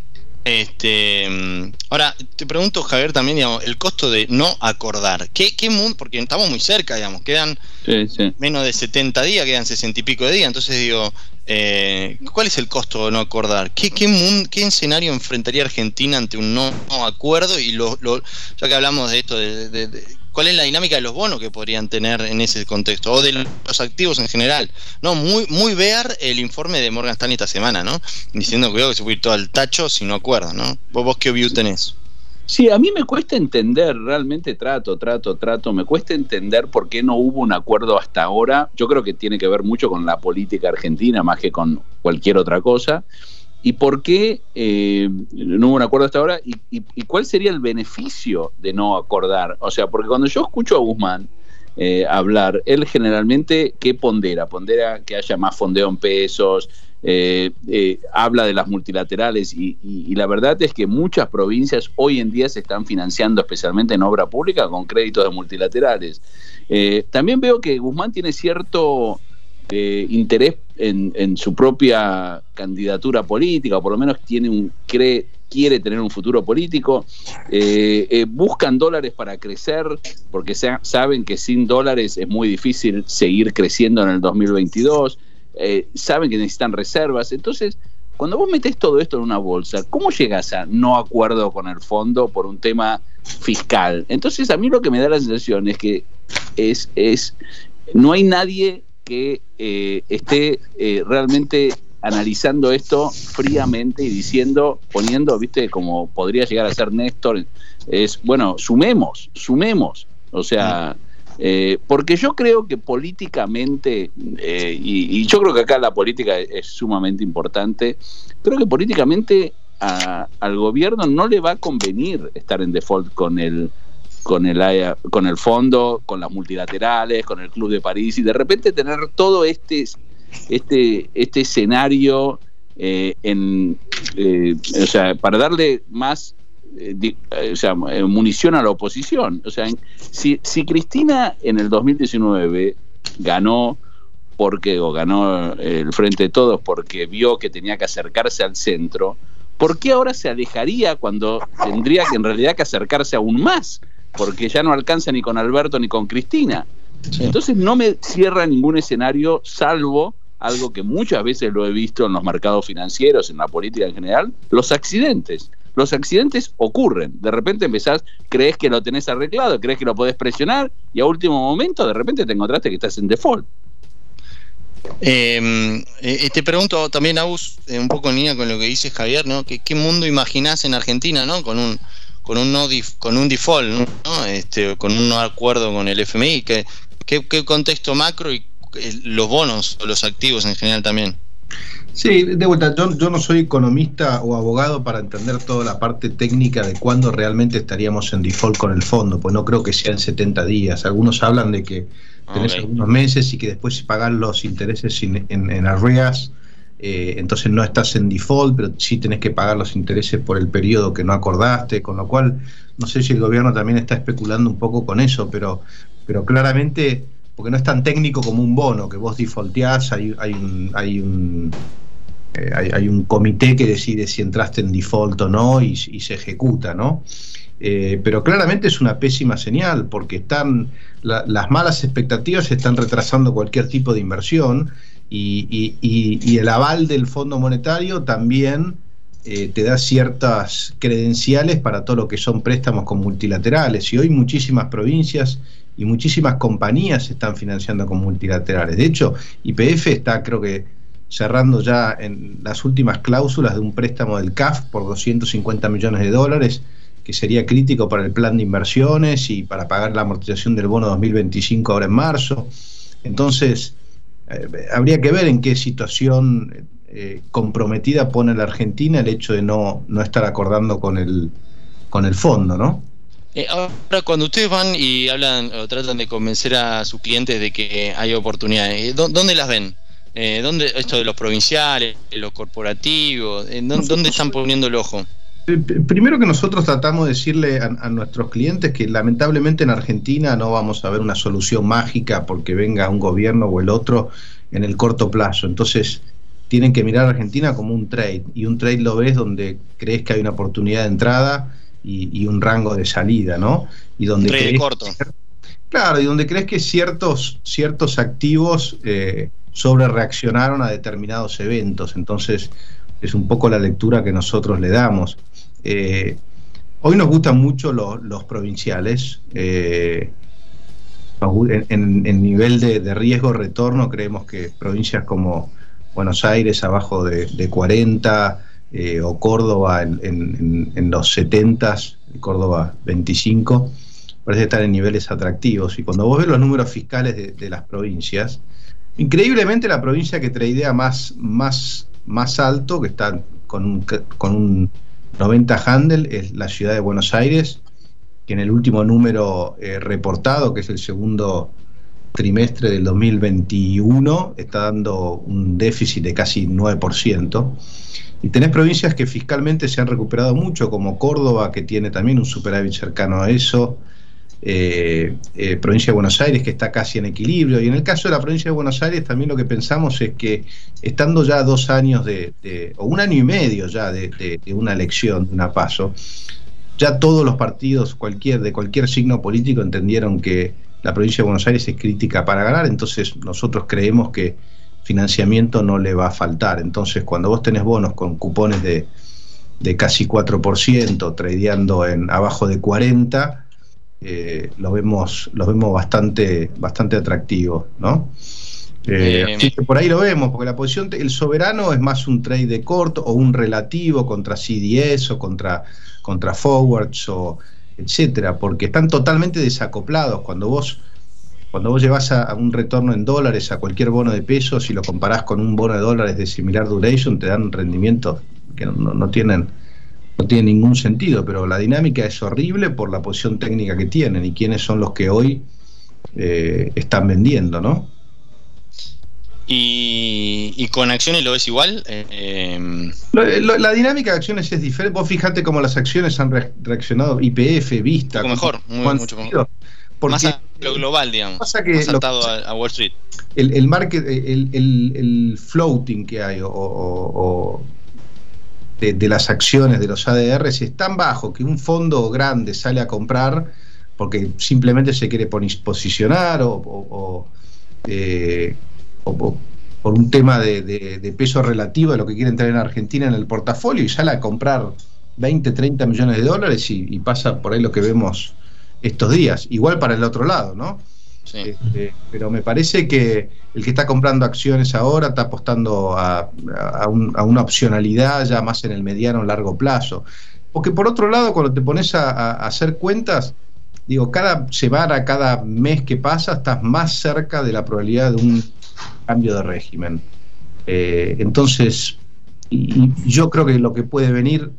H: Este, mm, ahora te pregunto, Javier, también, digamos, el costo de no acordar. ¿Qué, qué mun- porque estamos muy cerca, digamos, quedan
K: sí, sí.
H: menos de setenta días, quedan sesenta y pico de días. Entonces digo, eh, ¿cuál es el costo de no acordar? ¿Qué, qué, mun- qué escenario enfrentaría Argentina ante un no, no acuerdo? Y lo, lo- ya que hablamos de esto, de, de- de- ¿cuál es la dinámica de los bonos que podrían tener en ese contexto? O de los activos en general. No, muy muy ver el informe de Morgan Stanley esta semana, ¿no? Diciendo que creo que se puede ir todo al tacho si no acuerdan, ¿no? ¿Vos, vos qué view tenés?
K: Sí, a mí me cuesta entender, realmente trato, trato, trato, me cuesta entender por qué no hubo un acuerdo hasta ahora. Yo creo que tiene que ver mucho con la política argentina más que con cualquier otra cosa. ¿Y por qué eh, no hubo un acuerdo hasta ahora? ¿Y, y, y cuál sería el beneficio de no acordar? O sea, porque cuando yo escucho a Guzmán eh, hablar, él generalmente, ¿qué pondera? Pondera que haya más fondeo en pesos, eh, eh, habla de las multilaterales y, y, y la verdad es que muchas provincias hoy en día se están financiando, especialmente en obra pública, con créditos de multilaterales. Eh, también veo que Guzmán tiene cierto eh, interés en, en su propia candidatura política, o por lo menos tiene un cree quiere tener un futuro político, eh, eh, buscan dólares para crecer, porque se, saben que sin dólares es muy difícil seguir creciendo en el dos mil veintidós, eh, saben que necesitan reservas. Entonces, cuando vos metés todo esto en una bolsa, ¿cómo llegas a no acuerdo con el fondo por un tema fiscal? Entonces, a mí lo que me da la sensación es que es, es no hay nadie que eh, esté eh, realmente analizando esto fríamente y diciendo, poniendo, viste, como podría llegar a ser Néstor, es, bueno, sumemos, sumemos, o sea, eh, porque yo creo que políticamente, eh, y, y yo creo que acá la política es, es sumamente importante, creo que políticamente a, al gobierno no le va a convenir estar en default con el con el con el fondo, con las multilaterales, con el Club de París, y de repente tener todo este este este escenario eh, en eh, o sea, para darle más eh, di, o sea, munición a la oposición. O sea, en, si, si Cristina en el dos mil diecinueve ganó porque o ganó el Frente de Todos porque vio que tenía que acercarse al centro, ¿por qué ahora se alejaría cuando tendría que en realidad que acercarse aún más? Porque ya no alcanza ni con Alberto ni con Cristina. Sí. Entonces no me cierra ningún escenario, salvo algo que muchas veces lo he visto en los mercados financieros, en la política en general, los accidentes. Los accidentes ocurren. De repente empezás, crees que lo tenés arreglado, crees que lo podés presionar y a último momento de repente te encontraste que estás en default.
H: Eh, eh, te pregunto también, Agus, eh, un poco en línea con lo que dice Javier, ¿no? ¿Qué, qué mundo imaginás en Argentina, ¿no? Con un con un no dif, con un default, ¿no? Este, con un no acuerdo con el F M I, ¿qué, qué, qué contexto macro y eh, los bonos o los activos en general también?
J: Sí, de vuelta, yo, yo no soy economista o abogado para entender toda la parte técnica de cuándo realmente estaríamos en default con el fondo, pues no creo que sea en setenta días. Algunos hablan de que tenés okay. algunos meses y que después si pagás los intereses en, en, en arrears, eh, entonces no estás en default, pero sí tenés que pagar los intereses por el periodo que no acordaste, con lo cual no sé si el gobierno también está especulando un poco con eso, pero, pero claramente, porque no es tan técnico como un bono, que vos defaulteás, hay, hay un... Hay un Eh, hay, hay un comité que decide si entraste en default o no y, y se ejecuta, ¿no? Eh, pero claramente es una pésima señal porque están la, las malas expectativas están retrasando cualquier tipo de inversión y, y, y, y el aval del Fondo Monetario también eh, te da ciertas credenciales para todo lo que son préstamos con multilaterales, y hoy muchísimas provincias y muchísimas compañías se están financiando con multilaterales. De hecho, Y P F está, creo que cerrando ya en las últimas cláusulas de un préstamo del C A F por doscientos cincuenta millones de dólares, que sería crítico para el plan de inversiones y para pagar la amortización del bono dos mil veinticinco ahora en marzo. Entonces, eh, habría que ver en qué situación eh, comprometida pone la Argentina el hecho de no, no estar acordando con el, con el fondo, ¿no?
H: Eh, ahora, cuando ustedes van y hablan o tratan de convencer a sus clientes de que hay oportunidades, ¿dónde las ven? Eh, ¿dónde, esto de los provinciales, los corporativos, eh, ¿dónde, ¿dónde están poniendo el ojo?
J: Primero que nosotros tratamos de decirle a, a nuestros clientes que lamentablemente en Argentina no vamos a ver una solución mágica porque venga un gobierno o el otro en el corto plazo. Entonces tienen que mirar a Argentina como un trade, y un trade lo ves donde crees que hay una oportunidad de entrada y, y un rango de salida, ¿no? Y donde
H: trade
J: crees,
H: corto.
J: Claro, y donde crees que ciertos, ciertos activos eh, sobre reaccionaron a determinados eventos. Entonces es un poco la lectura que nosotros le damos. Eh, hoy nos gustan mucho los, los provinciales. Eh, en, en, en nivel de, de riesgo retorno creemos que provincias como Buenos Aires abajo de, de cuarenta, eh, o Córdoba en, en, en los setenta, Córdoba veinticinco, parece estar en niveles atractivos. Y cuando vos ves los números fiscales de, de las provincias, increíblemente la provincia que tradea más, más, más alto, que está con un, con un noventa handle, es la ciudad de Buenos Aires, que en el último número eh, reportado, que es el segundo trimestre del dos mil veintiuno, está dando un déficit de casi nueve por ciento. Y tenés provincias que fiscalmente se han recuperado mucho, como Córdoba, que tiene también un superávit cercano a eso, eh, eh, provincia de Buenos Aires, que está casi en equilibrio. Y en el caso de la provincia de Buenos Aires también lo que pensamos es que, estando ya dos años de, de o un año y medio ya de, de, de una elección, de una paso, ya todos los partidos cualquier de cualquier signo político entendieron que la provincia de Buenos Aires es crítica para ganar. Entonces nosotros creemos que financiamiento no le va a faltar. Entonces cuando vos tenés bonos con cupones de, de casi cuatro por ciento, tradeando en abajo de cuarenta, eh, lo vemos, lo vemos bastante, bastante atractivo, ¿no? Eh, eh, así que por ahí lo vemos, porque la posición, el soberano es más un trade de corto o un relativo contra C D S o contra, contra forwards o etcétera, porque están totalmente desacoplados. Cuando vos cuando vos llevas a, a un retorno en dólares a cualquier bono de pesos y lo comparás con un bono de dólares de similar duration, te dan rendimientos que no, no, no tienen no tienen ningún sentido, pero la dinámica es horrible por la posición técnica que tienen y quiénes son los que hoy eh, están vendiendo, ¿no?
H: Y, y con acciones lo ves igual. Eh,
J: lo, lo, la dinámica de acciones es diferente. Vos fijate cómo las acciones han re reaccionado, Y P F, Vista,
H: mejor, muy, mucho mejor. Más a lo global, digamos, pasa que más atado a, a Wall Street.
J: El, el market, el, el, el floating que hay o, o, o de, de las acciones de los A D Rs es tan bajo que un fondo grande sale a comprar porque simplemente se quiere posicionar o, o, o, eh, o, por un tema de, de, de peso relativo de lo que quieren tener en Argentina en el portafolio y sale a comprar veinte, treinta millones de dólares y, y pasa por ahí lo que vemos estos días. Igual para el otro lado, ¿no?
H: Sí.
J: Este, pero me parece que el que está comprando acciones ahora está apostando a, a, un, a una opcionalidad ya más en el mediano o largo plazo. Porque por otro lado, cuando te pones a, a hacer cuentas, digo, cada semana, cada mes que pasa, estás más cerca de la probabilidad de un cambio de régimen. Eh, entonces, y, y yo creo que lo que puede venir,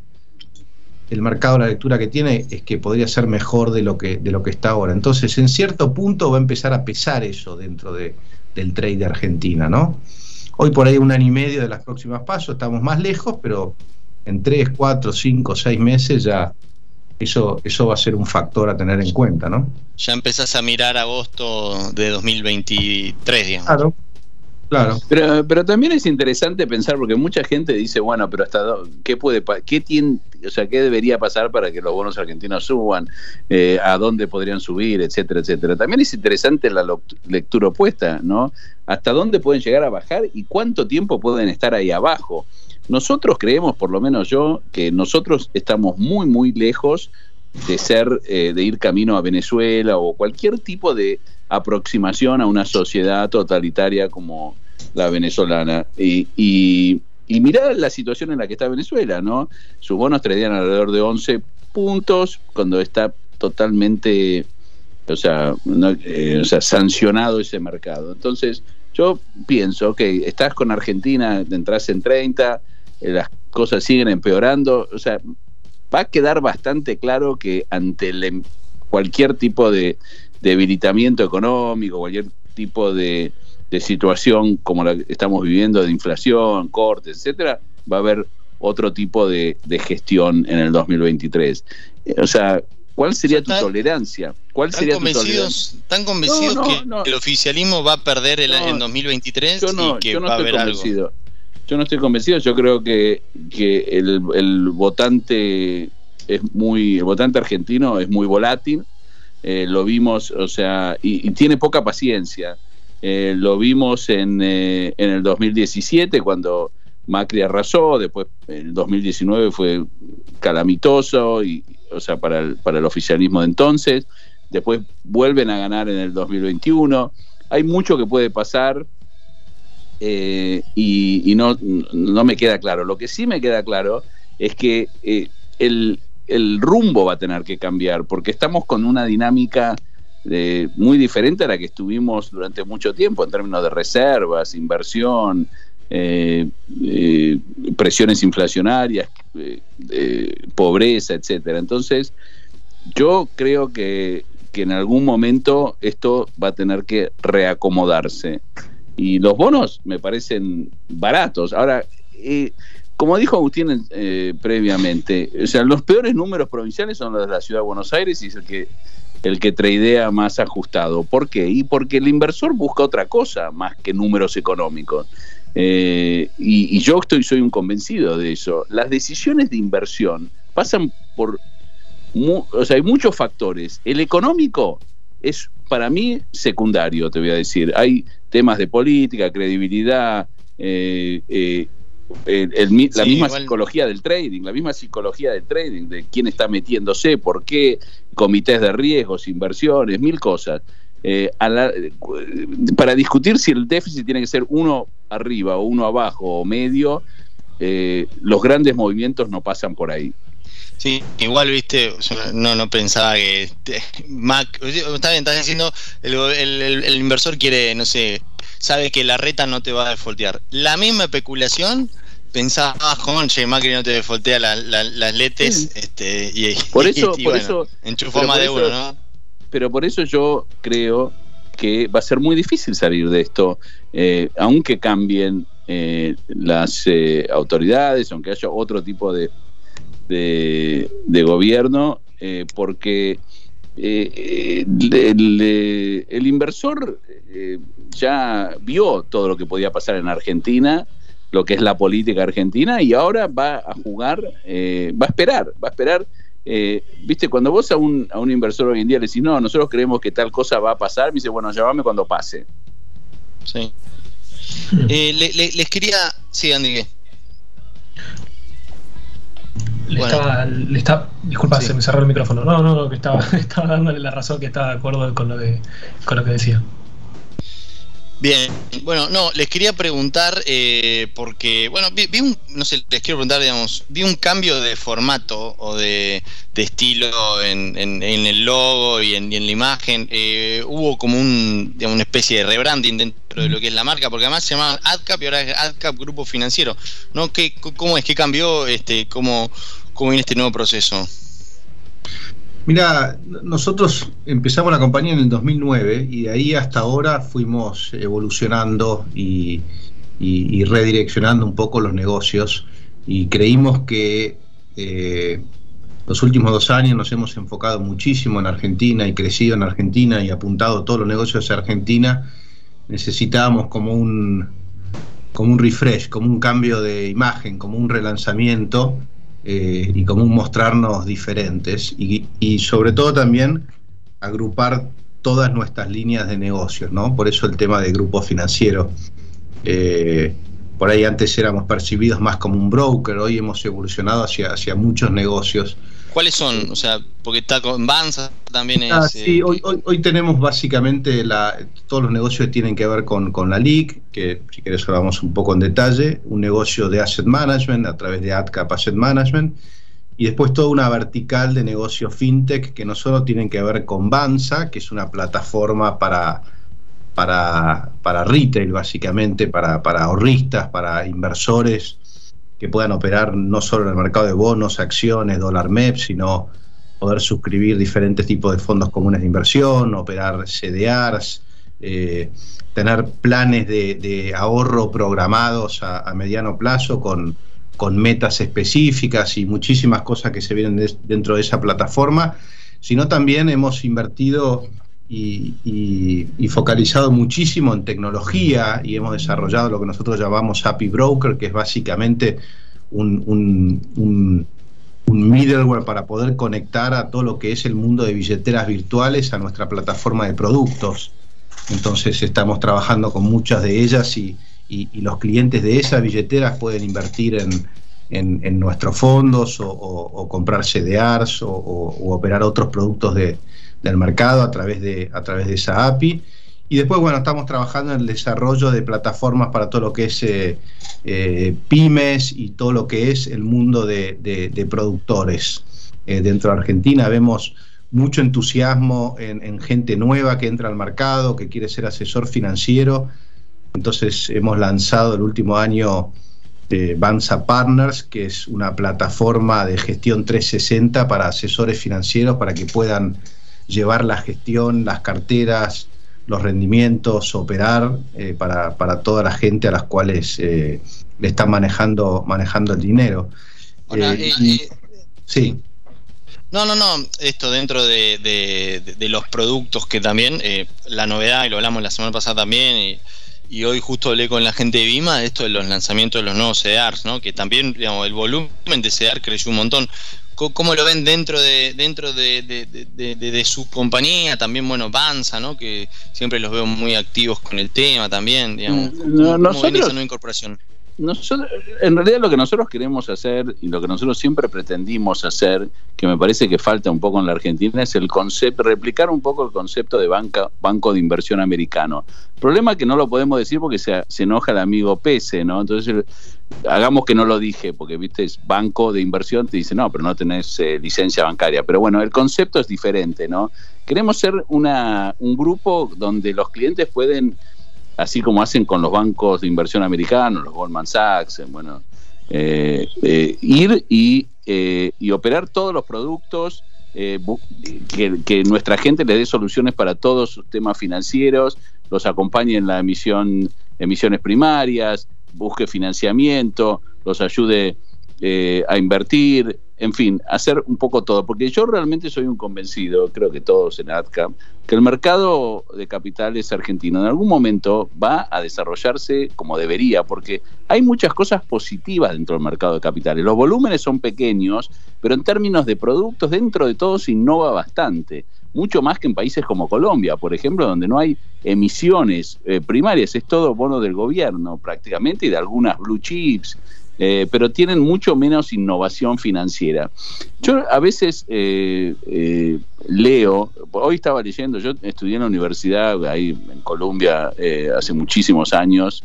J: el mercado, la lectura que tiene, es que podría ser mejor de lo que, de lo que está ahora. Entonces, en cierto punto va a empezar a pesar eso dentro de, del trade de Argentina, ¿no? Hoy por ahí un año y medio de las próximas pasos, estamos más lejos, pero en tres, cuatro, cinco, seis meses ya eso, eso va a ser un factor a tener en cuenta, ¿no?
H: Ya empezás a mirar agosto de dos mil veintitrés, digamos.
J: Claro. Claro.
K: Pero, pero también es interesante pensar, porque mucha gente dice, bueno, pero hasta qué puede, qué tiene, o sea, qué debería pasar para que los bonos argentinos suban, eh, a dónde podrían subir, etcétera, etcétera. También es interesante la lectura opuesta, ¿no? Hasta dónde pueden llegar a bajar y cuánto tiempo pueden estar ahí abajo. Nosotros creemos, por lo menos yo, que nosotros estamos muy, muy lejos de ser, eh, de ir camino a Venezuela o cualquier tipo de aproximación a una sociedad totalitaria como la venezolana. Y, y, y mirá la situación en la que está Venezuela, ¿no? Sus bonos tradean alrededor de once puntos, cuando está totalmente, o sea, no, eh, o sea, sancionado ese mercado. Entonces, yo pienso que estás con Argentina, entras en treinta, eh, las cosas siguen empeorando, o sea, va a quedar bastante claro que ante el, cualquier tipo de debilitamiento económico, cualquier tipo de, de situación como la que estamos viviendo, de inflación, cortes, etcétera, va a haber otro tipo de, de gestión en el dos mil veintitrés. Eh, o sea, ¿cuál sería o sea, tu tolerancia? ¿Cuál sería tu tolerancia?
H: ¿Están convencidos no, no,
K: que
H: no. el oficialismo va a perder el, no, en dos mil veintitrés
K: yo no,
H: y que
K: yo no
H: va a haber
K: convencido.
H: algo?
K: Yo no estoy convencido, yo creo que, que el, el votante es muy, el votante argentino es muy volátil. Eh, lo vimos, o sea, y, y tiene poca paciencia. Eh, lo vimos en, eh, en el dos mil diecisiete cuando Macri arrasó, después en el dos mil diecinueve fue calamitoso, y, o sea, para el, para el oficialismo de entonces. Después vuelven a ganar en el dos mil veintiuno. Hay mucho que puede pasar eh, y, y no, no me queda claro. Lo que sí me queda claro es que eh, el el rumbo va a tener que cambiar, porque estamos con una dinámica eh, muy diferente a la que estuvimos durante mucho tiempo en términos de reservas, inversión, eh, eh, presiones inflacionarias, eh, eh, pobreza, etcétera. Entonces, yo creo que, que en algún momento esto va a tener que reacomodarse. Y los bonos me parecen baratos. Ahora, eh, como dijo Agustín eh, previamente, o sea, los peores números provinciales son los de la Ciudad de Buenos Aires y es el que, el que tradea más ajustado. ¿Por qué? Y porque el inversor busca otra cosa más que números económicos. Eh, y, y yo estoy, soy un convencido de eso. Las decisiones de inversión pasan por... Mu, o sea, hay muchos factores. El económico es, para mí, secundario, te voy a decir. Hay temas de política, credibilidad, eh, eh, El, el, la sí, misma igual. psicología del trading, la misma psicología del trading, de quién está metiéndose, por qué, comités de riesgos, inversiones, mil cosas. Eh, a la, para discutir si el déficit tiene que ser uno arriba o uno abajo o medio, eh, los grandes movimientos no pasan por ahí.
H: Sí, igual, viste, no no pensaba que este, Mac, está bien, estás diciendo el, el, el, el inversor quiere, no sé, sabe que la reta no te va a defoltear. La misma especulación pensaba, ah, conche, Macri no te defoltea la, la, las letes, sí. este, y,
K: por eso,
H: y, y
K: por
H: bueno,
K: eso
H: enchufó más de
K: eso,
H: uno, ¿no?
K: Pero por eso yo creo que va a ser muy difícil salir de esto, eh, aunque cambien eh, las eh, autoridades, aunque haya otro tipo de de, de gobierno, eh, porque eh, el, el, el inversor eh, ya vio todo lo que podía pasar en Argentina, lo que es la política argentina, y ahora va a jugar, eh, va a esperar, va a esperar. Eh, viste, cuando vos a un, a un inversor hoy en día le decís, no, nosotros creemos que tal cosa va a pasar, me dice, bueno, llámame cuando pase.
H: Sí. Eh, le, le, les quería... Sí, Andy, ¿qué?
I: Le bueno. estaba, le está, disculpa, sí. Se me cerró el micrófono. No, no, no, que estaba, estaba dándole la razón, que estaba de acuerdo con lo que, con lo que decía.
H: Bien, bueno, no, les quería preguntar, eh, porque, bueno, vi, vi un, no sé, les quiero preguntar, digamos, vi un cambio de formato o de, de estilo en, en, en el logo y en, y en la imagen. Eh, hubo como un, digamos, una especie de rebranding dentro de lo que es la marca, porque además se llamaban AdCap y ahora es AdCap Grupo Financiero, ¿no? ¿Qué, ¿Cómo es? ¿Qué cambió? Este, ¿cómo, cómo viene este nuevo proceso?
J: Mira, nosotros empezamos la compañía en el dos mil nueve y de ahí hasta ahora fuimos evolucionando y, y, y redireccionando un poco los negocios, y creímos que eh, los últimos dos años nos hemos enfocado muchísimo en Argentina y crecido en Argentina y apuntado todos los negocios hacia Argentina. Necesitábamos como un, como un refresh, como un cambio de imagen, como un relanzamiento. Eh, y como un mostrarnos diferentes y, y sobre todo también agrupar todas nuestras líneas de negocios, ¿no? Por eso el tema de grupo financiero. Eh, por ahí antes éramos percibidos más como un broker, hoy hemos evolucionado hacia, hacia muchos negocios.
H: ¿Cuáles son? O sea, porque está con Banza también es...
J: Ah, sí, eh, hoy, hoy, hoy tenemos básicamente la, todos los negocios que tienen que ver con, con la L I C, que si querés hablamos un poco en detalle, un negocio de asset management a través de AdCap Asset Management, y después toda una vertical de negocios fintech que no solo tienen que ver con Banza, que es una plataforma para, para, para retail básicamente, para, para ahorristas, para inversores, que puedan operar no solo en el mercado de bonos, acciones, dólar M E P, sino poder suscribir diferentes tipos de fondos comunes de inversión, operar C D Rs, eh, tener planes de, de ahorro programados a, a mediano plazo con, con metas específicas y muchísimas cosas que se vienen de, dentro de esa plataforma, sino también hemos invertido y, y, y focalizado muchísimo en tecnología y hemos desarrollado lo que nosotros llamamos A P I Broker, que es básicamente un, un, un, un middleware para poder conectar a todo lo que es el mundo de billeteras virtuales a nuestra plataforma de productos. Entonces estamos trabajando con muchas de ellas y, y, y los clientes de esas billeteras pueden invertir en, en, en nuestros fondos o, o, o comprar C D Rs o, o, o operar otros productos de del mercado a través de a través de esa A P I. Y después, bueno, estamos trabajando en el desarrollo de plataformas para todo lo que es eh, eh, pymes y todo lo que es el mundo de, de, de productores. Eh, dentro de Argentina vemos mucho entusiasmo en, en gente nueva que entra al mercado, que quiere ser asesor financiero. Entonces hemos lanzado el último año de Banza Partners, que es una plataforma de gestión trescientos sesenta para asesores financieros, para que puedan llevar la gestión, las carteras, los rendimientos, operar eh, para, para toda la gente a las cuales eh, le están manejando manejando el dinero.
H: Ahora,
J: eh,
H: eh,
J: y,
H: eh,
J: sí.
H: No, no, no, esto dentro de, de, de los productos que también, eh, la novedad, y lo hablamos la semana pasada también, y, y hoy justo hablé con la gente de Vima, esto de los lanzamientos de los nuevos C D Rs, ¿no? Que también, digamos, el volumen de C D R creció un montón. ¿Cómo lo ven dentro de dentro de, de, de, de, de su compañía? También, bueno, Banza, ¿no? Que siempre los veo muy activos con el tema también, digamos. ¿Cómo,
K: no,
H: cómo
K: nosotros,
H: ven esa nueva incorporación?
K: Nosotros, en realidad lo que nosotros queremos hacer y lo que nosotros siempre pretendimos hacer, que me parece que falta un poco en la Argentina, es el concepto, replicar un poco el concepto de banca, banco de inversión americano. El problema es que no lo podemos decir porque se, se enoja el amigo Pese, ¿no? Entonces hagamos que no lo dije, porque viste, es banco de inversión, te dice no, pero no tenés eh, licencia bancaria. Pero bueno, el concepto es diferente, ¿no? Queremos ser una, un grupo donde los clientes pueden, así como hacen con los bancos de inversión americanos, los Goldman Sachs, bueno, eh, eh, ir y, eh, y operar todos los productos, eh, que, que nuestra gente les dé soluciones para todos sus temas financieros, los acompañe en la emisión, emisiones primarias, busque financiamiento, los ayude eh, a invertir, en fin, hacer un poco todo, porque yo realmente soy un convencido, creo que todos en AdCap, que el mercado de capitales argentino en algún momento va a desarrollarse como debería, porque hay muchas cosas positivas dentro del mercado de capitales. Los volúmenes son pequeños, pero en términos de productos, dentro de todo se innova bastante. mucho más que en países como Colombia, por ejemplo, donde no hay emisiones eh, primarias, es todo bono del gobierno prácticamente y de algunas blue chips, eh, pero tienen mucho menos innovación financiera. Yo a veces eh, eh, leo, hoy estaba leyendo, yo estudié en la universidad ahí en Colombia eh, hace muchísimos años,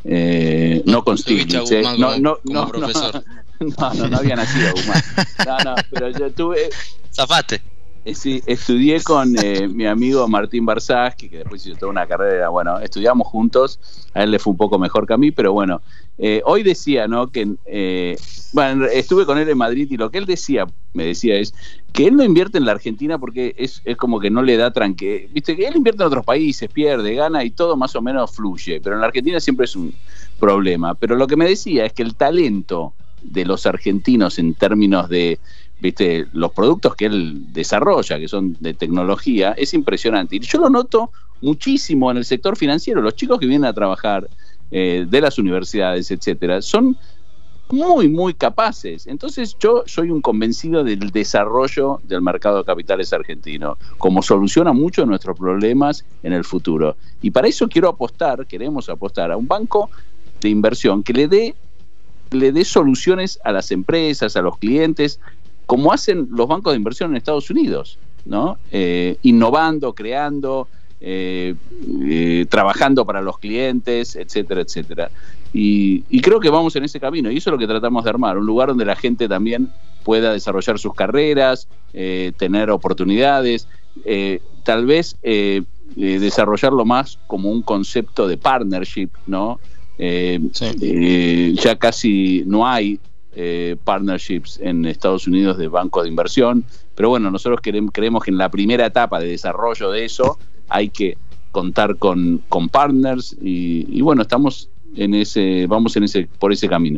K: eh, no con Stiglitz, eh, no, no, no, profesor. No, no, no, no había nacido Guzmán. No, no, pero yo tuve...
H: Zafate.
K: Eh, sí, estudié con eh, mi amigo Martín Barzaschi, que después hizo toda una carrera, bueno, estudiamos juntos, a él le fue un poco mejor que a mí, pero bueno, eh, hoy decía, ¿no? Que, eh, bueno, estuve con él en Madrid y lo que él decía, me decía es que él no invierte en la Argentina porque es, es como que no le da tranque, viste, que él invierte en otros países, pierde, gana y todo más o menos fluye, pero en la Argentina siempre es un problema. Pero lo que me decía es que el talento de los argentinos en términos de, viste, los productos que él desarrolla, que son de tecnología, es impresionante. Y yo lo noto muchísimo en el sector financiero. Los chicos que vienen a trabajar eh, de las universidades, etcétera, son muy, muy capaces. Entonces yo soy un convencido del desarrollo del mercado de capitales argentino, como soluciona muchos de nuestros problemas en el futuro. Y para eso quiero apostar, queremos apostar a un banco de inversión que le dé le dé soluciones a las empresas, a los clientes, como hacen los bancos de inversión en Estados Unidos, ¿no? Eh, innovando, creando, eh, eh, trabajando para los clientes, etcétera, etcétera. Y, y creo que vamos en ese camino, y eso es lo que tratamos de armar, un lugar donde la gente también pueda desarrollar sus carreras, eh, tener oportunidades, eh, tal vez eh, eh, desarrollarlo más como un concepto de partnership, ¿no? Eh, sí. eh, ya casi no hay eh, partnerships en Estados Unidos de bancos de inversión, pero bueno, nosotros queremos, creemos que en la primera etapa de desarrollo de eso hay que contar con, con partners y, y bueno, estamos en ese, vamos en ese, por ese camino.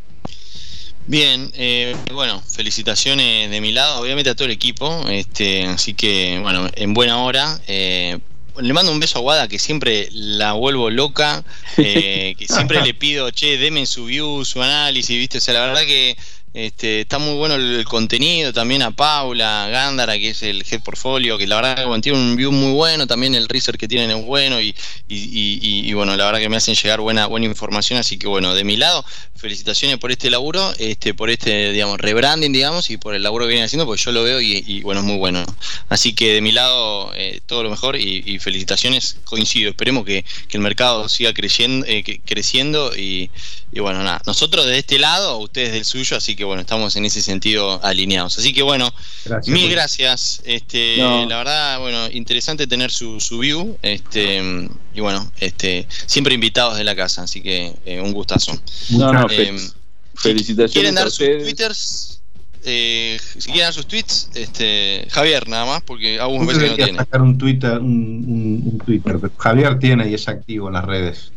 H: Bien, eh, bueno, felicitaciones de mi lado, obviamente a todo el equipo, este, así que bueno, en buena hora. Eh, Le mando un beso a Guada, que siempre la vuelvo loca, eh, que siempre le pido, che, deme su view, su análisis, ¿viste? O sea, la verdad que este, está muy bueno el, el contenido, también a Paula Gándara, que es el Head Portfolio, que la verdad que bueno, tiene un view muy bueno, también el research que tienen es bueno y, y, y, y bueno, la verdad que me hacen llegar buena, buena información, así que bueno, de mi lado, felicitaciones por este laburo, este, por este, digamos, rebranding, digamos, y por el laburo que vienen haciendo, porque yo lo veo y, y bueno, es muy bueno. Así que de mi lado, eh, todo lo mejor y, y felicitaciones, coincido, esperemos que, que el mercado siga creciendo, eh, que, creciendo y, y bueno, nada, nosotros de este lado, ustedes del suyo, así que bueno, estamos en ese sentido alineados. Así que bueno, gracias, mil gracias, este, no. La verdad, bueno, interesante tener su, su view, este, y bueno, este, siempre invitados de la casa, así que eh, un gustazo.
K: No, no, eh,
H: felicitaciones. Si quieren dar sus twitters, eh, si quieren dar sus tweets, este, Javier nada más, porque Agus me parece que no tiene.
J: Sacar un Twitter, un, un, un Twitter, pero Javier tiene y es activo en las redes.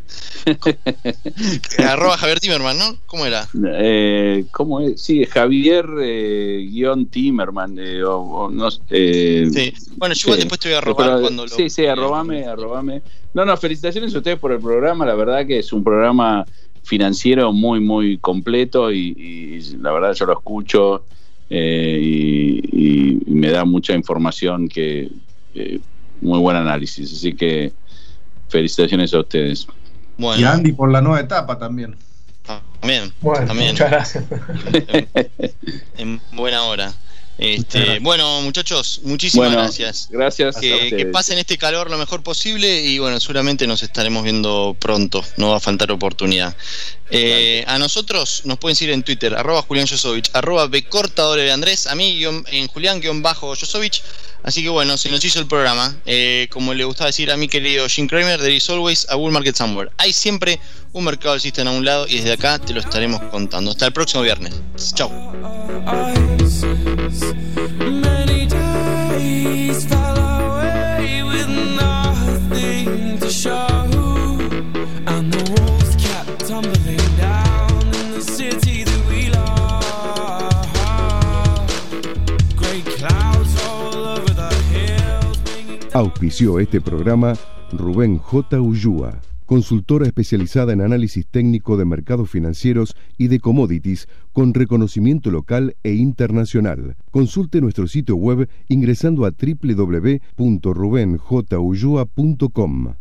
H: Arroba Javier Timerman, ¿no? ¿Cómo era?
K: Eh, ¿Cómo es? Sí, Javier eh, guión Timerman eh, o, o no eh,
H: sí. Bueno, yo igual sí. Después te voy a robar pero, cuando lo...
K: Sí, sí, arrobame, arrobame. No, no, felicitaciones a ustedes por el programa, la verdad que es un programa financiero muy, muy completo y, y la verdad yo lo escucho eh, y, y, y me da mucha información que eh, muy buen análisis, así que felicitaciones a ustedes.
J: Bueno. Y a Andy por la nueva etapa también.
H: También,
I: bueno,
H: también.
I: Muchas gracias.
H: En, en buena hora. Este, bueno, muchachos, muchísimas
K: bueno,
H: gracias.
K: Gracias.
H: Que, que pasen este calor lo mejor posible y bueno, seguramente nos estaremos viendo pronto. No va a faltar oportunidad. Eh, a nosotros nos pueden seguir en Twitter, arroba Julián Josovich, arroba Becortador de Andrés, a mí en Julián-Josovich. Así que bueno, se nos hizo el programa. Eh, como le gustaba decir a mi querido Jim Cramer, there is always a bull market somewhere. Hay siempre un mercado alcista en un lado y desde acá te lo estaremos contando. Hasta el próximo viernes. Chau.
A: Auspició este programa Rubén J. Ullúa, consultora especializada en análisis técnico de mercados financieros y de commodities con reconocimiento local e internacional. Consulte nuestro sitio web ingresando a doble u doble u doble u punto ruben j ullua punto com.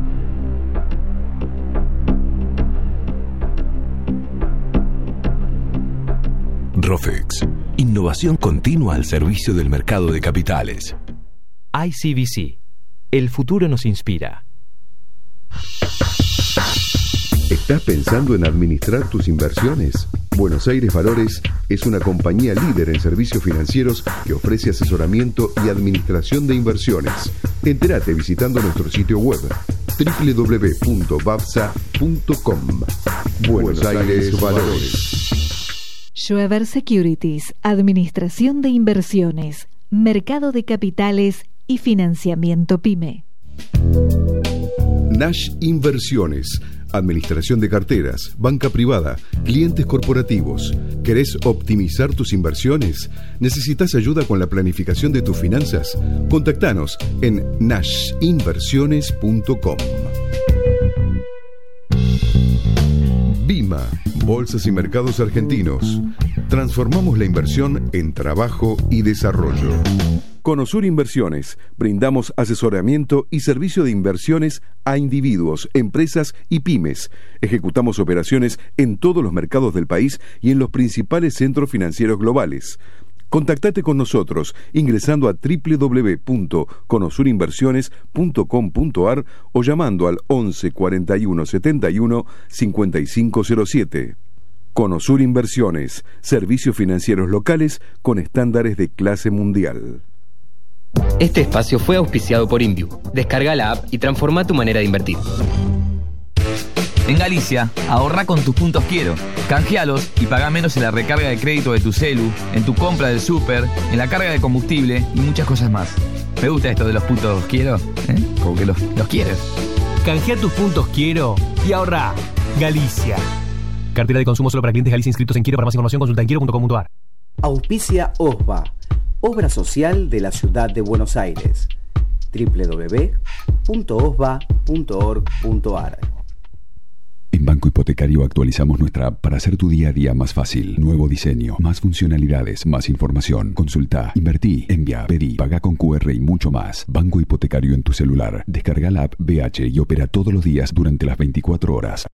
L: Rofex, innovación continua al servicio del mercado de capitales.
M: I C B C, el futuro nos inspira.
A: ¿Estás pensando en administrar tus inversiones? Buenos Aires Valores es una compañía líder en servicios financieros que ofrece asesoramiento y administración de inversiones. Entérate visitando nuestro sitio web doble u doble u doble u punto babsa punto com. Buenos Aires Valores.
D: Schweber Securities, Administración de Inversiones, Mercado de Capitales y Financiamiento PYME.
A: Nash Inversiones, Administración de Carteras, Banca Privada, Clientes Corporativos. ¿Querés optimizar tus inversiones? ¿Necesitas ayuda con la planificación de tus finanzas? Contactanos en nash inversiones punto com. BIMA, Bolsas y Mercados Argentinos. Transformamos la inversión en trabajo y desarrollo. Conosur Inversiones. Brindamos asesoramiento y servicio de inversiones a individuos, empresas y pymes. Ejecutamos operaciones en todos los mercados del país y en los principales centros financieros globales. Contactate con nosotros ingresando a doble u doble u doble u punto conosur inversiones punto com punto a r o llamando al once cuarenta y uno setenta y uno cincuenta y cinco cero siete. Conosur Inversiones, servicios financieros locales con estándares de clase mundial.
E: Este espacio fue auspiciado por Inviu. Descarga la app y transforma tu manera de invertir.
F: En Galicia, ahorra con tus puntos Quiero. Canjealos y paga menos en la recarga de crédito de tu celu, en tu compra del súper, en la carga de combustible y muchas cosas más. Me gusta esto de los puntos Quiero, ¿eh? Como que los, los quieres.
C: Canjea tus puntos Quiero y ahorra. Galicia. Cartera de consumo solo para clientes Galicia inscritos en Quiero. Para más información consulta en quiero punto com punto a r.
G: Auspicia O S B A, Obra Social de la Ciudad de Buenos Aires. doble u doble u doble u punto o s b a punto org punto a r.
B: En Banco Hipotecario actualizamos nuestra app para hacer tu día a día más fácil. Nuevo diseño, más funcionalidades, más información. Consulta, invertí, envía, pedí, paga con Q R y mucho más. Banco Hipotecario en tu celular. Descarga la app B H y opera todos los días durante las veinticuatro horas.